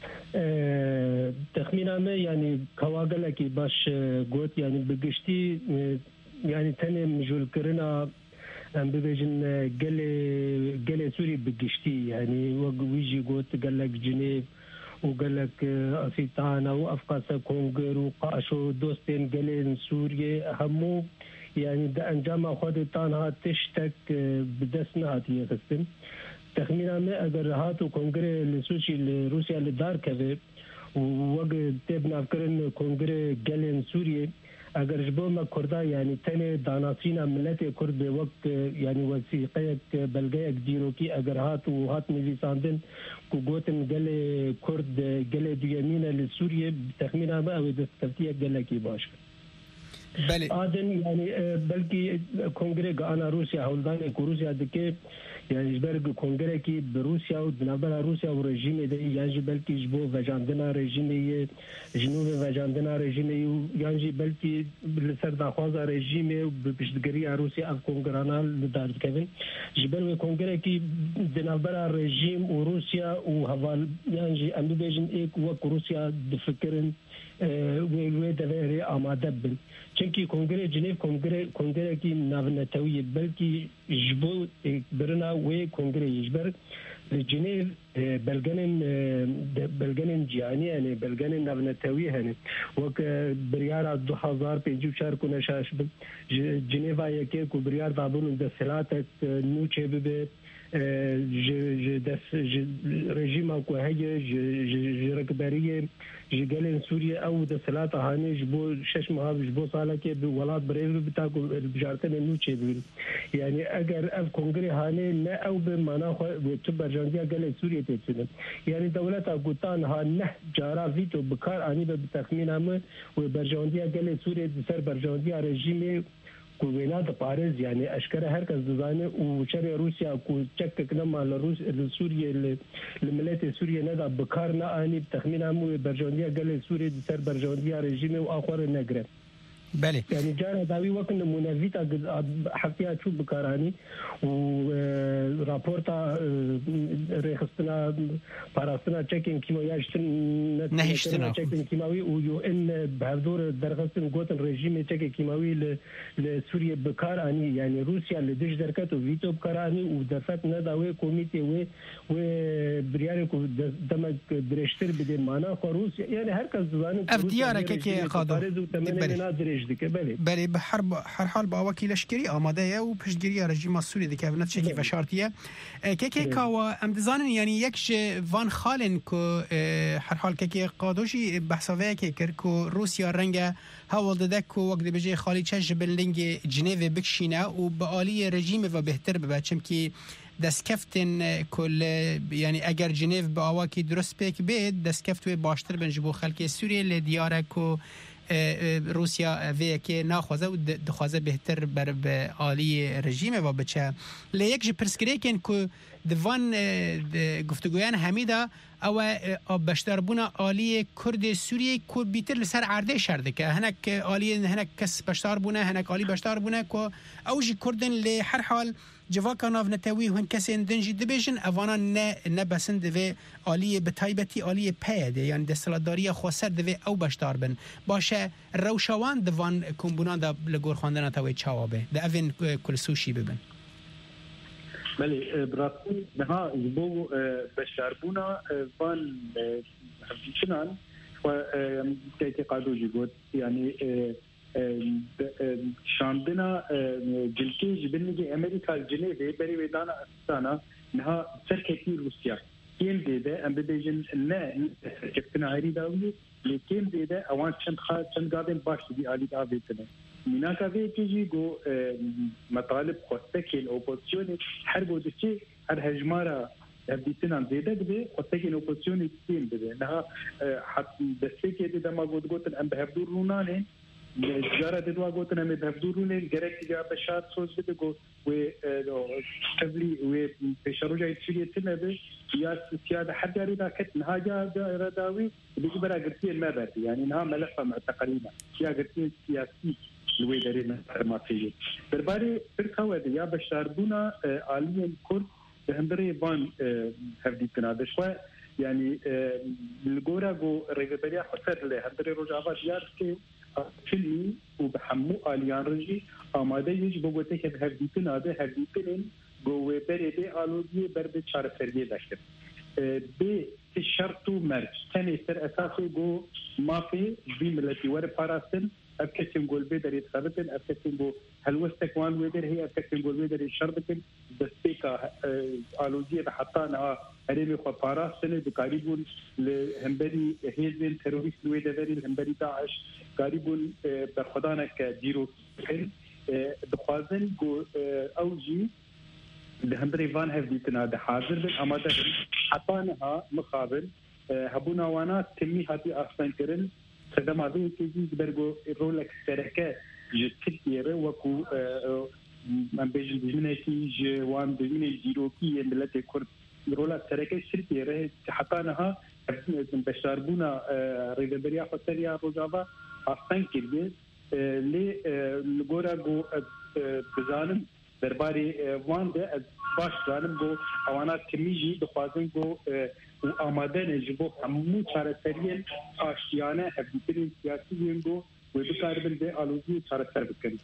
تخمینامه یعنی کواگلکی باش گوت یعنی بگشتی یعنی تنه مجول کرنا ام ببیجن گل سوری بگشتی یعنی ویجی گوت گلک جنیف وقالك أسيطانا وأفقاس كونغر وقاشو دوستين قلين سوريا همو يعني دا أنجام خودتانها تشتك بدسنا هاتي خستن تخمينا ما أجر هاتو كونغر لسوشي لروسيا لدار كذب ووقت تبنا فكرن كونغر قلين سوريا اگر جبو ما کردا یعنی تنه داناسینا ملت کرد به وقت یعنی وثیقه بلگه دیرو کی اگر هات نویساندن کو گوتن گل کرد گل دیمینه لسوریه تخمینا ما او دستکتیه گل کی باش بله آدن یعنی بلکی کنگره گانا روسیا هولدان روسیا دکه یعنی برگ کنگره کی بروسیا و دنبال روسیا و رژیم ده یعنی بلکی جبو وجاندنا رژیمی جنوب وجاندنا رژیمی یعنی بلکی لسر داخواز رژیم بپشتگری روسیا اف کنگرانا لدارد کردن جبر کنگره کی دنبال رژیم و روسیا و حوال یعنی امی بیشن ایک وقت روسیا دفکرن و دوره آماده بن چونکی کنگره جنیف کنگره کی ناونتوی بلکی جبو برنا و کنگره یجبر جنیف بلگنن جیانی یعنی بلگنن ناونتوی هنی وک بریار 2054 کو نشاش جنیوا یکی کو بریار دابون دسلات نوچه به رژیم کو هي رکبریه جگلن سوریه او د سلات هانه جبو شش ماه جبو ساله کې د ولادت بریل بتاکو بجارتنه نوچه بي يعني اگر اف کنگره هانه نه او به معنا خو تو برجاندیا گله سوریه ته يعني دولت اگوتان ها نه جارا ویتو بکار اني به تخمینامه و برجاندیا گله سوریه د سر برجاندیا رژیم کوینا د پاریس یعنی اشکره هر کس دزانه او چر روسیا کو چک کنه روس سوریه لملت سوریه نه د بکار نه اني تخمینه مو برجاندیا گله سوریه د سر برجاندیا رژیم او اخر نگره بله يعني جانا داوي وقت منافيتا حفيها شو بكاراني ورابورتا ريخستنا باراستنا تشيكين كيماوياشتن نهشتنا تشيكين كيماوي ويو ان بهذور درخستن قوت الرجيم تشيكين كيماوي لسوريا بكاراني يعني روسيا لدش دركات وفيتو بكاراني ودفت نداوي كوميتي و برياركو دمك بريشتر بدين معنا روسيا يعني هركز زانو افديارك كي قادو بله به هر حال با وکیل لشکری آماده یا و پشتگیری رژیم سوری دکه ونت چکی فشارتیه که کاوا امدزانن یعنی یک وان خالن که هر حال که قادوشی بحثاوه که کرد که روسیا رنگ هاول داده که وقت بجای خالی چش بلنگ جنیو بکشینه و به آلی رژیم و بهتر ببچم که دستکفتن کل یعنی اگر جنیو به آواکی درست پیک بید دستکفتوی باشتر بنجبو خلک سوریه لدیاره که روسیا وی که ناخوازه و دخوازه بهتر بر به عالی رژیم و بچه لیک جی پرسکریکن که دوان گفتگویان همیدا او بشتر بونا عالی کرد سوریه که بیتر لسر عرده شرده که هنک عالی هنک کس بشتر بونه هنک عالی بشتر بونه که او جی کردن لی هر حال جواکا ناف نتاوی هن کسی دنجی دبیجن اوانا نه بسن دوی عالی بتایبتی عالی پیده یعنی دستلاتداری خواسر دوی او بشتار بن باشه روشوان دوان کمبونان دا لگور خواندن تاوی چاوابه ده اوین کل سوشی ببن بله براتون نها جبو بشتار بونا وان همچنان واعتقاده جود يعني شاندنا جلكي جبنجي أمريكا الجنوبية بري ويدانا أستانا نها سركتي روسيا كيم ديدا أم بديجن لا كابتن عيري داوي لكيم ديدا أوان شند قابل باش دي آلي داويتنا مناك في تيجي جو مطالب خستك الأوبوزيون حربوا دشي هر هجمارة بديتنا زيادة به خستك الأوبوزيون كيم ديدا نها حت دستك ديدا ما قلت أم بهبدور رونانين الجارة دوا قلت أنا مبهدورون الجرك جا بشار صوص بدو و قبلي و بشروجا يتشيل تنبه يا سيادة حد يريد كت نهاجا رداوي بيجي برا قرتين ما برد يعني نها ملفة معتقلينا يا قرتين سياسي الوي دارين ما فيه برباري فرقة ودي يا بشار بونا عاليين كل بهندري بان هفدي كنادر شوي يعني الجورا جو رجبريا خسر له هندري رجعات ياركي فيلمي وبحمو آليان رجي آماده يج بوجوته که هفدیتن آده هفدیتن گوه برده آلودی برده چار فردی داشته به شرط و مرج تنی سر اساسی گو مافی بی ملتی ور پاراستن افکتیم گل به دارید خبرتن افکتیم گو هلوستک وان ویدر هی افکتیم گل به دارید شربتن دستیکا آلودی به حطانا هرمي خو پاراستن بقريبون لهمبري هيزن تيروريست ويدري الهمبري داعش قريبون بخدانا كديرو دخوازن جو اوجي لهمبري فان هفديتنا ده حاضر بالاماده حطانها مقابل هبونا وانا تمي هاتي احسن كرن خدم هذه تيجي برغو رولك شركه جتيره وكو من بيجن بجنتي جوان بجن جيروكي ملت كرد رولا سركه شركه ره حطانها بشاربونا ريبريا فتريا روجافا احسن كده لي لغورا جو بزانم درباري وان ده باش زانم جو اوانا كميجي دخوازن جو وآماده نجبو همو چاره سرین آشتیانه هفدیترین سیاسی وینگو و بکاربن ده آلوزی چاره سر بکن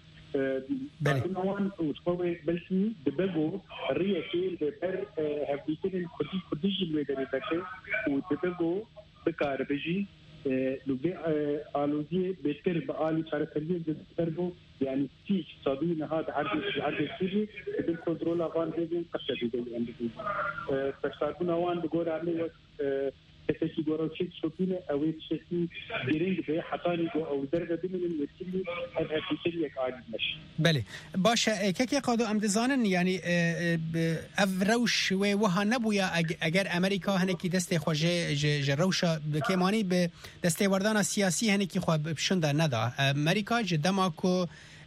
نوان وشقوه بلسي دبقو ريكي لبر هفديتين كردي جلوه داري تاكي ودبقو بكار بجي لبي آلوزي بيتر بآلي شارة سرية دبقو يعني تيج صادين هذا عرض سيري بالكنترول أغان بيجين قشة بيجين عندي فشتاكون أوان بقول عمي وقت تسي جوروشيت شوكينه أو تشتي جرينج به حتاني جو أو درجة بين المسلمين هذا بيشيلك عادي مش. بله باش كيف يقعدوا أمدزانن يعني أفروش وها نبويا أجر أمريكا هنكي دستي خواجة جروشة كماني بدستي وردانا سياسي هنكي خواب بشندا ندا أمريكا جدما كو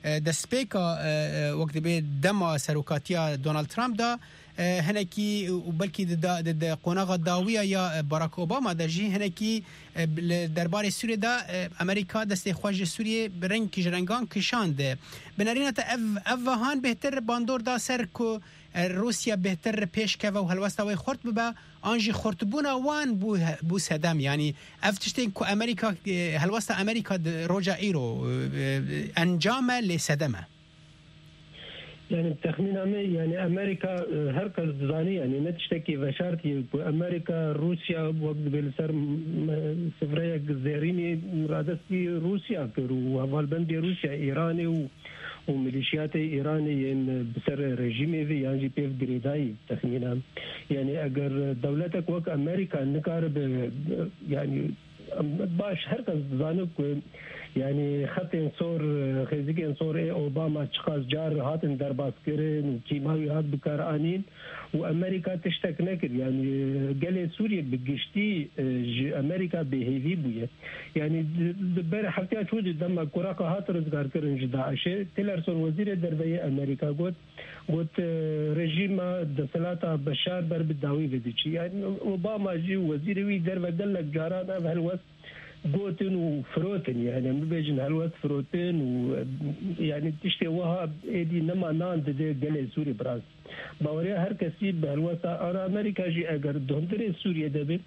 دسبيكا وقت بدما سروكاتيا دونالد ترامب دا هنكي وبلكي ضد قناغ الداوية يا باراك أوباما دجي هنكي دربار سوريا دا أمريكا دستي خواج سوريا برنج كجرنجان كشاند بنارينا أفهان بهتر باندور دا سركو روسيا بهتر پیش که و هلوستا خورد ببا آنجی خورتبونا وان بو سدام يعني افتشتين كو امريكا هلوستا امريكا روجا ايرو انجام لسدمه يعني تخمينامي يعني امريكا هركز زاني يعني نتشتكي وشارتي امريكا روسيا وقت بالسر سفريه زيريني مرادتي روسيا كرو والبندي روسيا ايراني وميليشيات إيرانية بسر رجيمي في يعني بيف بريداي تخمينا يعني أجر دولتك وك أمريكا نكارب يعني باش هركز زانك يعني خطين صور خزيكين صور إيه أوباما تشخاص جار هاتن درباس كرين وكيماوي هات بكارانين وأمريكا تشتك نكر يعني قال سوريا بقشتي أمريكا بهيفي بويا يعني دبر حتى شو دم كوراكا هات رزقار كرين جداعش تيلرسون وزير الدربية أمريكا قلت رجيم دسلاتا بشار بر بالداوي بديشي يعني أوباما جي وزير وي دربة قال لك جارانا بهالوقت بوتن وفروتن يعني مبيجن هالوقت فروتن ويعني تشتي وها ايدي نما نان دي قال سوري براس باوريا هر كسي بهالوقت انا امريكا جي اگر دوندري سوريا دبي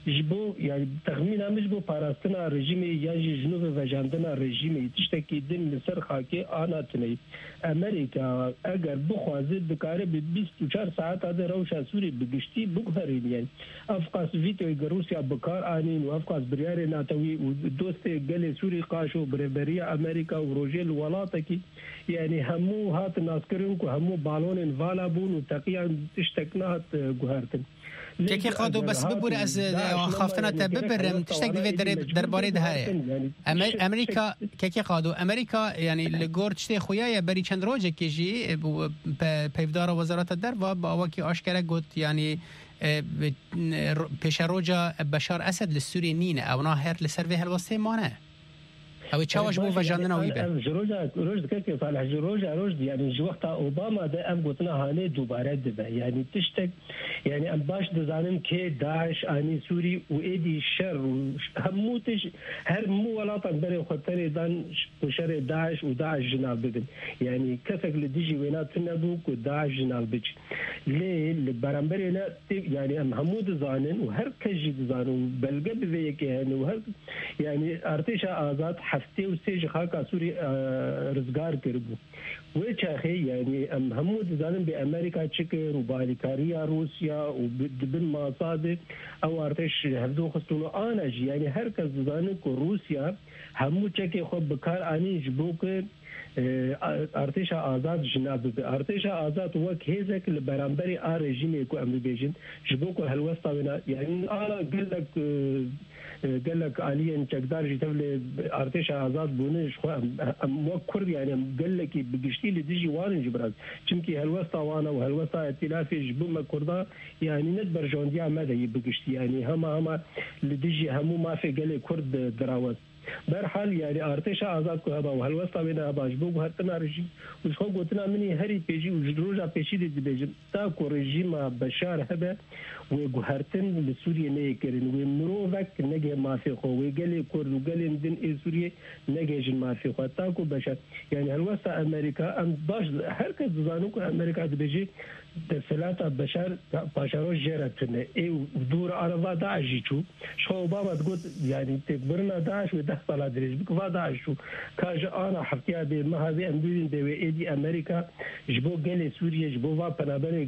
جبو يعني تخمينا مش بو باراستنا رژیم یا جنوب و جاندنا رژیم تشتکی دن لسر خاکی آنا تنی امریکا اگر بخوازه بکاره به 24 ساعت از روشا سوری بگشتی بگهرین یعنی افقاس ویتوی روسیا بکار آنین و افقاس بریار ناتوی و دوست گل سوری قاشو بربری امریکا و روجل ولاتکی يعني همو هات ناسكرن کو همو بالون والا بون و تقيا تشتكنات گهرتن كيكي قادو بس ببور از خافتنا تببرم تشتك دي درباري ده امريكا كيكي قادو امريكا يعني لغور تشتي خويا بري چند روجه كيجي بيفدار وزارة الدروا باوكي اشكره قلت يعني پیش روجا بشار اسد للسوري نين او ناهر لسروي هالوسطي مانه او تشاوش بو فجاندنا ويبه روج كيف صالح روج يعني وقت اوباما ده ام قلتنا هاني دوباره دبه يعني تشتك يعني ام باش دزانم كي داعش اني سوري وايدي شر هموتش هر مو ولاطه بري خطري دان وشر داعش وداعش جناب بدن يعني كفك لديجي وينات تنبوك وداعش جناب بج ليه البرامبرينا يعني ام همود زانن وهر كجي زانن بلقى بذيك يعني وهر يعني ارتشا ازاد حفتي وسيج خاكا سوري رزقار كربو وچاخي يعني ام همود زانن بامريكا تشكر وبالكاريا روسيا ودبن مصادق او ارتش هردو خصونو اناج يعني هر كز زانن كو روسيا همو تشكي خو بكار اني جبوك ارتش آزاد جناب ارتش آزاد وقت هيزك البرامبري رژیم کو ام بيجن جبوكو هلوستا يعني قال لك عليا تقدر جتبل ارتش آزاد بونش خو ام وكر يعني قال لك بقشتي لديجي وان جبراز چمكي هلوستا وانا وهلوستا ائتلاف جبو ما كردا يعني ندبر جونديا ماذا بقشتي يعني هما لديجي همو ما في قال كرد دراوس برحال يعني ارتش آزاد کو هبا وهلوستا بين هبا جبو هرتنا رژیم وش خو قلتنا مني هري بيجي وجروجا بيشي دي بيجي تا کو رژیم بشار هبا وغهرتن لسوريا نيكرن ومروفك نجي ما في خو وقال كورد وقال دين سوريا نجي جن ما في خو تا کو بشار يعني هلوستا امريكا ام باش هركز زانوك امريكا بيجي ثلاثة بشر باشروش جرتنا ودور عرفة داعش يشو شو اوباما تقول يعني تكبرنا داعش وده صلاة دريج بكفا داعش شو كاج انا حكيها بما هذه امبيلين دي ايدي امريكا جبو قال سوريا جبو فا بنابري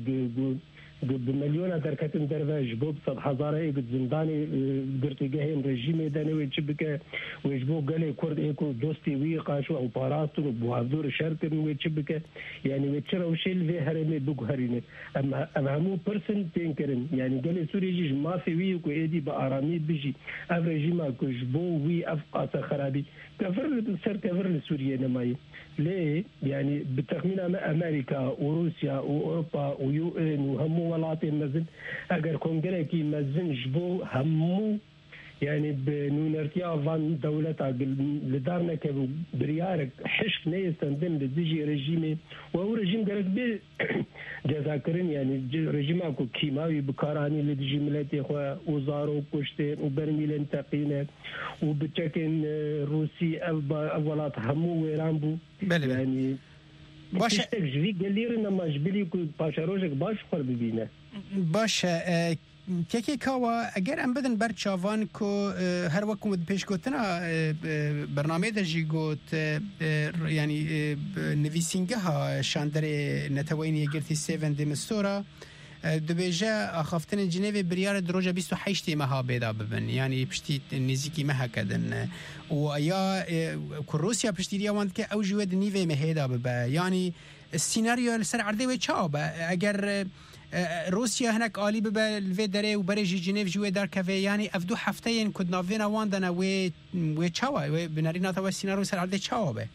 بمليون دركتن درفاج بوب صد حزاره يقد زنداني قرتي جاهين رجيم داني ويتشبك ويجبو قالي كرد ايكو دوستي ويقاشو او باراستو بوازور شركن ويتشبك يعني ويتشرو شيل في هرمي بوك هريني اما همو برسن تنكرن يعني قالي سوري جيج ما في ويكو ايدي بارامي بيجي اف رجيما كجبو وي افقاس خرابي كفر سر كفر لسوريا نماي ليه يعني بالتخمين امريكا وروسيا واوروبا ويو ان وهمو ولاطي مزن اگر كونغريكي مزن جبو همو يعني بنونرتيا فان دولتا لدارنا كبو بريارك حشك نيستندن لديجي رجيمي وهو رجيم درك بي جزاكرين يعني رجيم اكو كيماوي بكاراني لديجي ملاتي خوا وزارو كشتين وبرميلين تقينة وبتشكين روسي اولات همو ويرانبو يعني باش تجري قليرنا ما جبلي باشاروجك باش خور ببينه باش كيكي كاوا اگر ام بدن بر چاوان کو هر وقت مد پیش گوتنا برنامه د جی گوت يعني نویسینگها شاندر نتوینی گرتی 7 دمستورا دبیجا خافتن جنیو بریار دروجه 28 مها بيدا ببن يعني پشتی نزیکی مها کدن و یا روسیا پشتی دیوند که او جود نیو مهدا ببا يعني السيناريو لسر عرضه و چاب اگر روسيا هناك آلي ببا الفيدري وبرجي جنيف جوي دار كافي يعني أفدو حفتين كد نافينا واندنا و تشاوا بنارينا توا السيناريو سر عرضه تشاوا به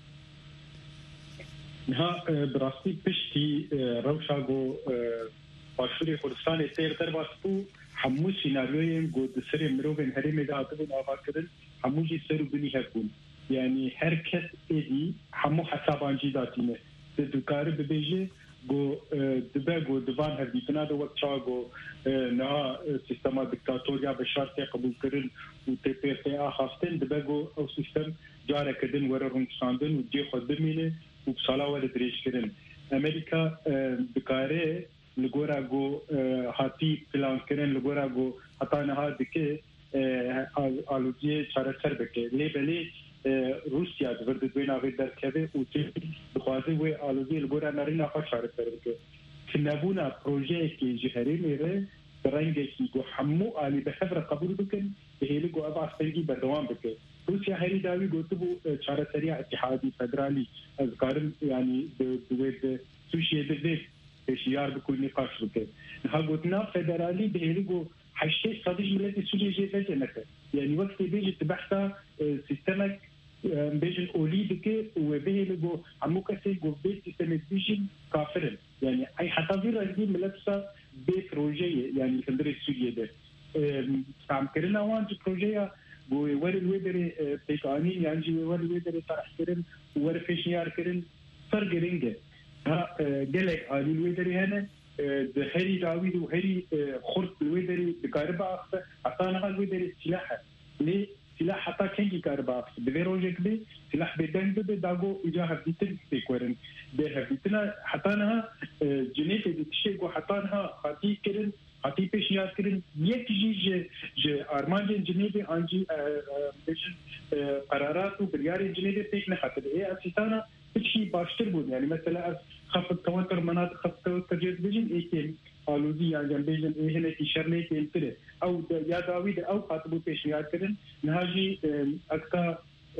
نها براستي بشتي روشاغو باشوري خلصاني تير درباسبو همو سيناريوين قد سري مروفين هرمي دا أتبون آفاكرن همو جي سرو بني هكون يعني هركس إيدي همو حسابان جيداتينه دكار ببيجي گو دبه گو دوان هردیتنا دو وقت چا گو نا سیستما دیکتاتوریا به شرط قبول کردن و TPFA خواستن دبه گو او سیستم جاره کردن وره رونساندن و جی خود بمینه و بسالا وره دریش کردن امریکا بکاره لگورا گو هاتی پلان کردن لگورا گو حتی نها دکه آلودگی چارەسەر بکە لێ بەلێ رووسیا دەبێت دوێ ناوێت دەرکەوێت و بخوازی وێ ئالودگی لە گۆرە نەڕی ناخوا چارەسەر بکە کردنەبوونا پرۆژەیەکی ji هەرێمێرە ڕەنگێکی گۆ هەموو ئالی بە هەفرە قبول بکەن بهێلی گۆ ئەڤ ئاستەرگی بەردەوام بکە رووسیا هەری داوی گوتبوو چارەسەریە ئەتیحادی فەدرالی ئەزگارم ینی دوێت تووشیە دەبێت پێشیار بکوی نقاش بکە نها گوتنا فەدرالی بهێلی گۆ 80% ملەتی سووریە جێبەجێ نەکرد یعنی وەکتی بێژێت بەحتا سیستەمێک بيجن أوليدك وبهل جو عمو كسي جو بيت سيستم بيجن كافرن يعني أي حتى غير هذه ملابسة بيت بروجية يعني كندري سوريا ده سام كرنا وانج بروجية جو ور الويدر بيكانين يعني ور الويدر طرح كرن ور فيشيار كرن فرق رنجة ها جلك على الويدر هنا ده هري داوود وهري خرط الويدر بكاربا أخذ أصلا الويدر سلاحه ليه سلاح حتى كينجي كارباخ بفيروجك بي سلاح بدن بي داغو إجاها بيتن بيكورن بها بيتنا حتانها جنيت تشيكو حتانها خاطي كرن خاطي بيشيات كرن يكجي ج أرمانجن جنيبي أنجي بيشن قرارات وبرياري جنيبي بيك نخاطر إيه أسيتانا بتشي باشتر بود يعني مثلا خفض توتر مناطق خفض توتر جد بيجن إيه كيم آلودی یا جنبیجن ایهنه کی شرلی کی انتره او یا داوید او خاطبو پیشنهاد کردن نهاجی اکتا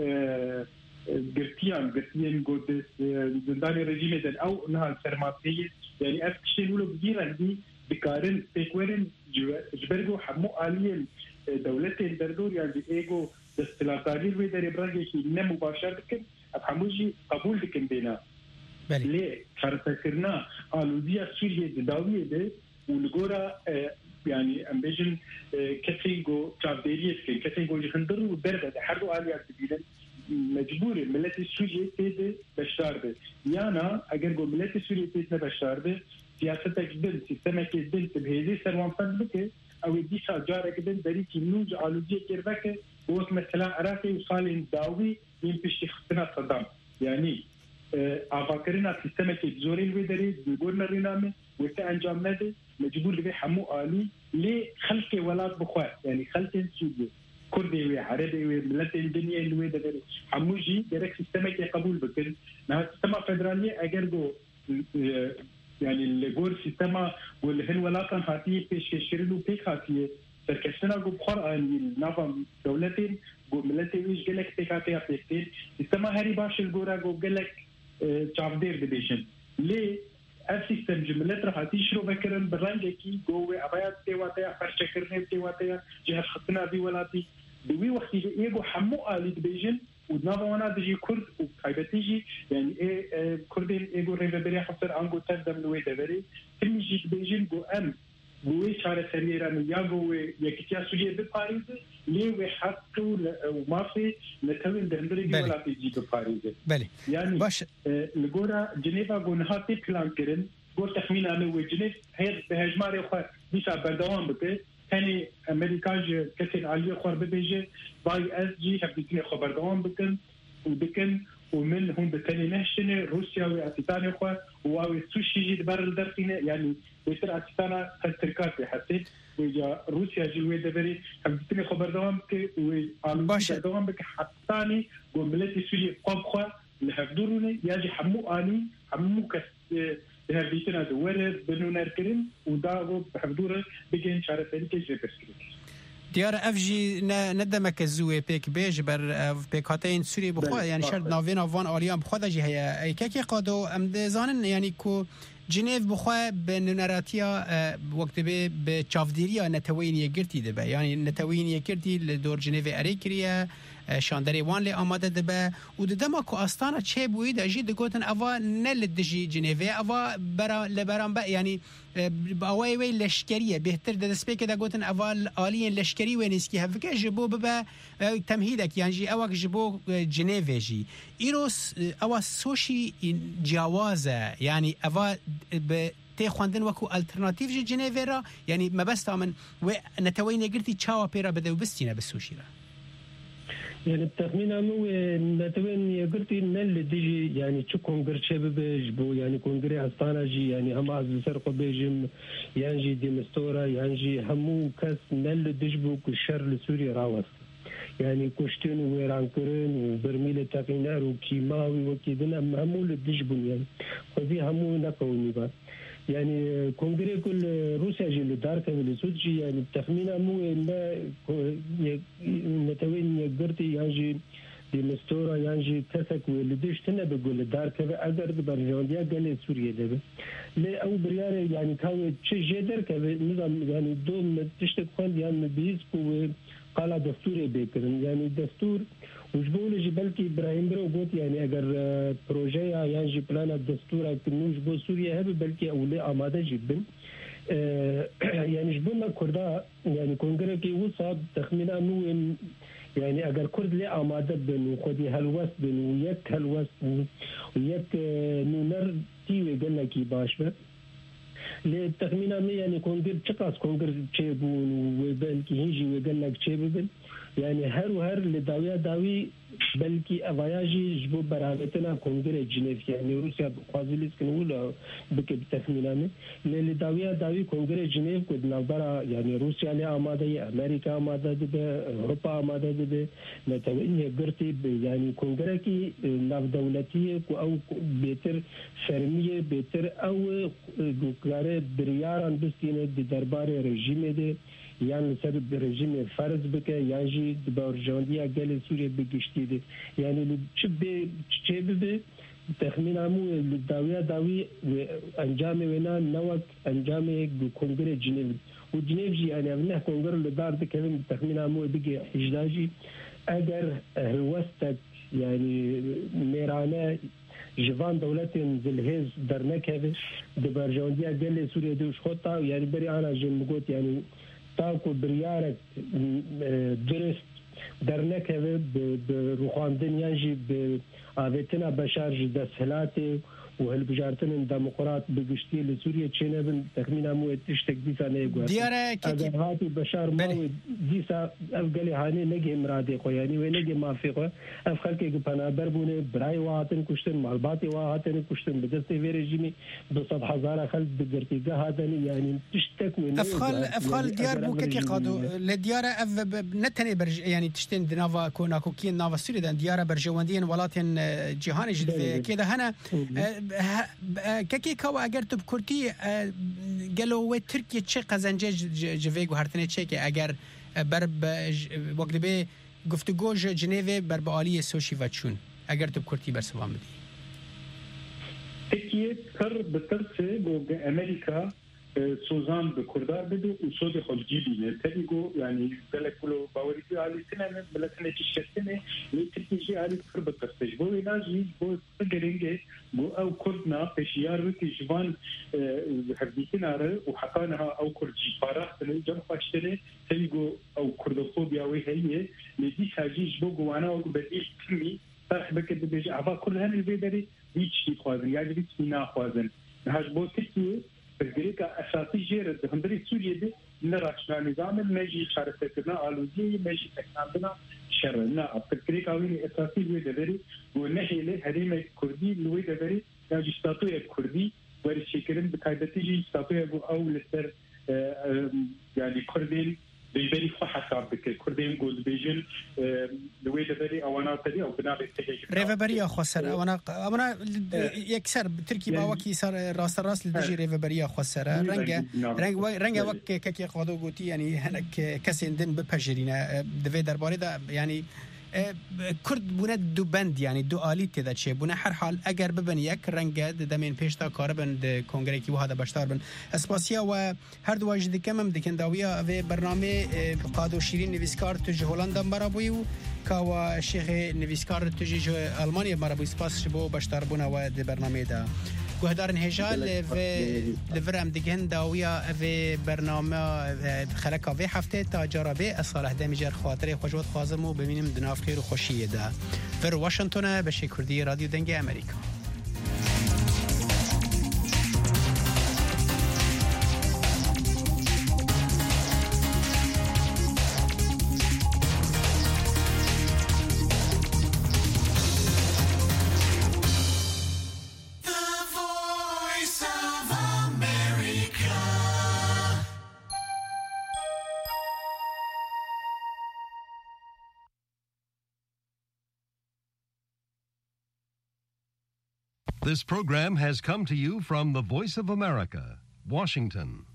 گرتیان گود زندان رژیم دن او نها سرمایه یعنی افکشن ولو بگیرن دی بکارن پیکورن جبرگو همو عالیه دولت دردور یعنی ایگو دستلاتاری روی در ابراجی کی نه مباشر کن افهموجی قبول کن بینا ليه كارتكرنا آلودية سوريا داوية ده ولقورا يعني أمبيجن كتيجو تعبيرية كتيجو جهندر وبرد حرو آليات تبيلن مجبور ملت سوريا تيجي بشار ده يانا أجر جو ملت سوريا تيجي بشار ده سياستك دل سيستمك دل تبهذي سروان فنبك أو يديش أجارك دل دري كنوج آلودية كيربك وقت مثلا عراقي وصالين داوي ينبشي خطنا صدام يعني آفاکرنا سیستمک زوری الویدری بگورن رینامه وقت انجام نده مجبور لبی حمو آلی لی خلق ولاد بخواه يعني خلق سوريا كردي وعربي وملت الدنيا الويدري حموجي درك سيستمك قبول بكن نها سيستما فدرالية أجرجو يعني الجور سيستما والهن ولاتن هاتي بيش كشرلو بيك هاتي سركشنا جو بخار أن نظام دولتين جو ملتين ويش جلك تكاتي أبيكتين سيستما هري باش الجورا جو جلك تعبير دبيشن ليه السيستم جملات راح تشرو فكرن برانجكي جوه أبيات تيواتيا فرشكرني تيواتيا جهة خطنا بي ولاتي دوي وقت يجو حمو آلي دبيشن ودنافوانا دجي كرد وكايبتيجي يعني كردين يجو ريفبري حصر أنجو تقدم لوي دبري تمشي دبيشن جو بوي شارع سريران ياغو يكتيا سوريا بباريس ليه حقو ومافي نتوين دهندري ولا تيجي بباريس بله يعني باش لغورا جنيفا غونهاتي بلان كرن غور تخمين انا وجنيف هي بهجماري خو ديسا بردوام بك ثاني امريكاج كثير عليه خور ببيجي باي اس جي حبيتني خبر دوام بكن وبكن ومن هم بالتالي نهشني روسيا وأتيتاني خو وواوي سوشي جي دبر الدرسينه يعني بيصير أتيتانا تركات حسيت ويجا روسيا جلوي دبري حبيتني خبر دوام بك وعلى دوام بك حتاني وملتي سوري قبخه لهفدوروني يجي حمو اني حمو كس هبيتنا دوره بنو نركرين وداغو بحفدوره بيجين شارع ثاني جيبسكري دیار افجی ندمک زوی پیک بیج بر پیک هاتین سوری بخواد یعنی شرط ناوین آوان آلیان بخواد جی هیا ای که قادو ام دزانن یعنی کو جنیف بخواد به نونراتیا وقت به چافدیریا نتوینی گرتی ده یعنی نتوینی گرتی لدور جنیف اریکریا شاندری وان لی آماده دبه و دما کو استانه چه بوید اجی دگوتن اوا نل دجی جنیف اوا برا لبرام با یعنی باوی وی لشکریه بهتر دسپیک دگوتن اوا عالی لشکری و نیسکی هفکه جبو ببا تمهیدک یعنی جی اوا جبو جنیف جی ایروس اوا سوشی جوازه یعنی اوا به تخواندن وکو الټرناتیو جی جنیف را یعنی مبستا من و نتوین گرتی چاوا پیرا بده و بستینه بسوشی را يعني التخمين عمو نتوين يقرتي نل ديجي يعني شو كونغر شباب بو يعني كونغري أستانا جي يعني هم عز سرقو بيجم ينجي ديمستورا ينجي همو كاس نل ديجبو كشر لسوريا راوس يعني كشتين ويران كرن وبرميل تقينار وكيماوي وكيدنا همو لديجبون يعني وفي همو نقوني با يعني كونغري كل روسيا جي لدار كامل سوتشي يعني التخمين مو ما نتوين يقرتي يعني ديمستورا يعني كسك ولديش تنا بقول الدار كذا أقدر برجانديا قال سوريا ده لا أو بريار يعني كان شيء جدر كذا نظام يعني دوم تشتك خان يعني بيسكو قال دستور بيكرن يعني دستور وجبول جبلكي إبراهيم برو قلت يعني أجر بروجيا يعني بلان الدستور كنوج بو سوريا هب بلكي أولي أمادة جدا يعني جبنا كردا يعني كونغرسي وصاب تخمينا مو يعني أجر كرد لي أمادة بن وخدي هالوس بن وياك هالوس وياك نونر تيوي قلنا كي باشبه لتخمينا يعني كونغر تقاس كونغر تشيبون وبلكي هيجي وقال لك تشيبون يعني هر لداوية داوي بلكي أفاياجي جبو برامتنا كونغر جنيف يعني روسيا بقازلس كنولا بك بتخمينامي لداوية داوي كونغر جنيف كود نظرة يعني روسيا لي آمادة أمريكا آمادة دبي أوروبا آمادة دبي نتوين يقرتي يعني كونغركي ناف دولتية أو بيتر فرمية بيتر أو قارة برياران بستينة دي دربار رجيمه دي يعني سبب برجيم فرض بك يعني دبارجانديا قال سوريا بقشتي دي يعني شبه تخمين عمو الداوية داوي انجام ونا نوك انجام كونغرس جنيف وجنيف جي يعني ابنه كونغر لدار ده كمان تخمين عمو بقي حجلاجي اگر هلوستك يعني ميرانا جوان دولتين زلهز درنك هذا دبارجانديا قال سوريا دوش خطا يعني بري انا جنبوت يعني تاكو بريارك درست درنك هذا بروخاندن يجي بآفتنا بشارج دسهلاتي وهالبجارتن الديمقراط بقشتي لسوريا تشينبن تخمينا مو تشتك ديسا نيقوا ديارة كتب هاتي بشار ماوي ديسا أفقالي هاني نجي مرادي قوياني ونجي مافقه أفخلقي قبانا بربوني براي واهاتن كشتن معلباتي واهاتن كشتن بدستي في رجيمي بصد حزارة خلد بقرتيقا هاتني يعني تشتك أفخال ديار بوكتي قادو لديارة نتني يعني تشتن دنافا كوناكو كين نافا سوريا دان ديارة برجواندين ولاتن جهاني جدفي كده هنا كاكي كوا اگر تو بکرتی گلو و ترکیه چه قزنجه جوی گوهرتنه چه که اگر بر وقت به گفتگو جنیو بر بالی سوشی و چون اگر تو بکرتی بر سوام بدی ترکیه کر بترسه گو امریکا سوزان بكردار بدو وصود خلجي بينه تيجو يعني قالك كله باوريتي على سنه بلاتنا تشكتني تيجي على كرب ترسج بو يناجي بو تجرينجه بو او كردنا بشيار وتي جوان حديثنا وحقانها او كردجي فارق جم فاشتني تيجو او كردوفوبيا وهي لدي حاجي بو جوانا وبدي كمي صاحبك بيجي عبا كل هالبيدري بيجي خوازن يعني بيجي خوازن هاج بو تركيا بالجريكا أساسي جيرة هندري سوريا دي نراشنا نظام المجي شارفتنا آلوزي مجي تكنابنا شرنا بالجريكا وين أساسي لوي دبري ونحي له هريمة كردي لوي دبري ناجي ستاتوية كردي ورشيكرن بكايدتي جي ستاتوية أو لسر يعني كردين بيبري فحصاب بك كردين جوز بيجن لوي دبري أو أنا تدي أو بنابي تجي ريفا بريا خسر أنا يكسر تركي باوكي صار راس لدجي ريفا بريا خسر رنجا وك كي خدو قوتي يعني هناك كسندن ببجرينا دفي درباري دا يعني كرد بونه دو بند يعني دو آلیت ده چه بونه هر حال اگر ببن یک رنگ دمین پیشتا کاربن د کنگره کی وهذا باشتار بن اسپاسیا و هر دو واجد کمم دکن داویا و برنامه قادو شیرین نویسکار تو هولندا مرابوی و کا شیخ نویسکار تو آلمانیا مرابوی اسپاس بو باشتار بونه و د برنامه ده گهدارن هجال و لورم دیگن داویا و برنامه خلقا و هفته تا جرابه صالح دمیجر خاطر خوشوت خازم و ببینیم دناف خیر و خوشیه ده فر واشنطن به شکردی رادیو دنگ امریکا. This program has come to you from the Voice of America, Washington.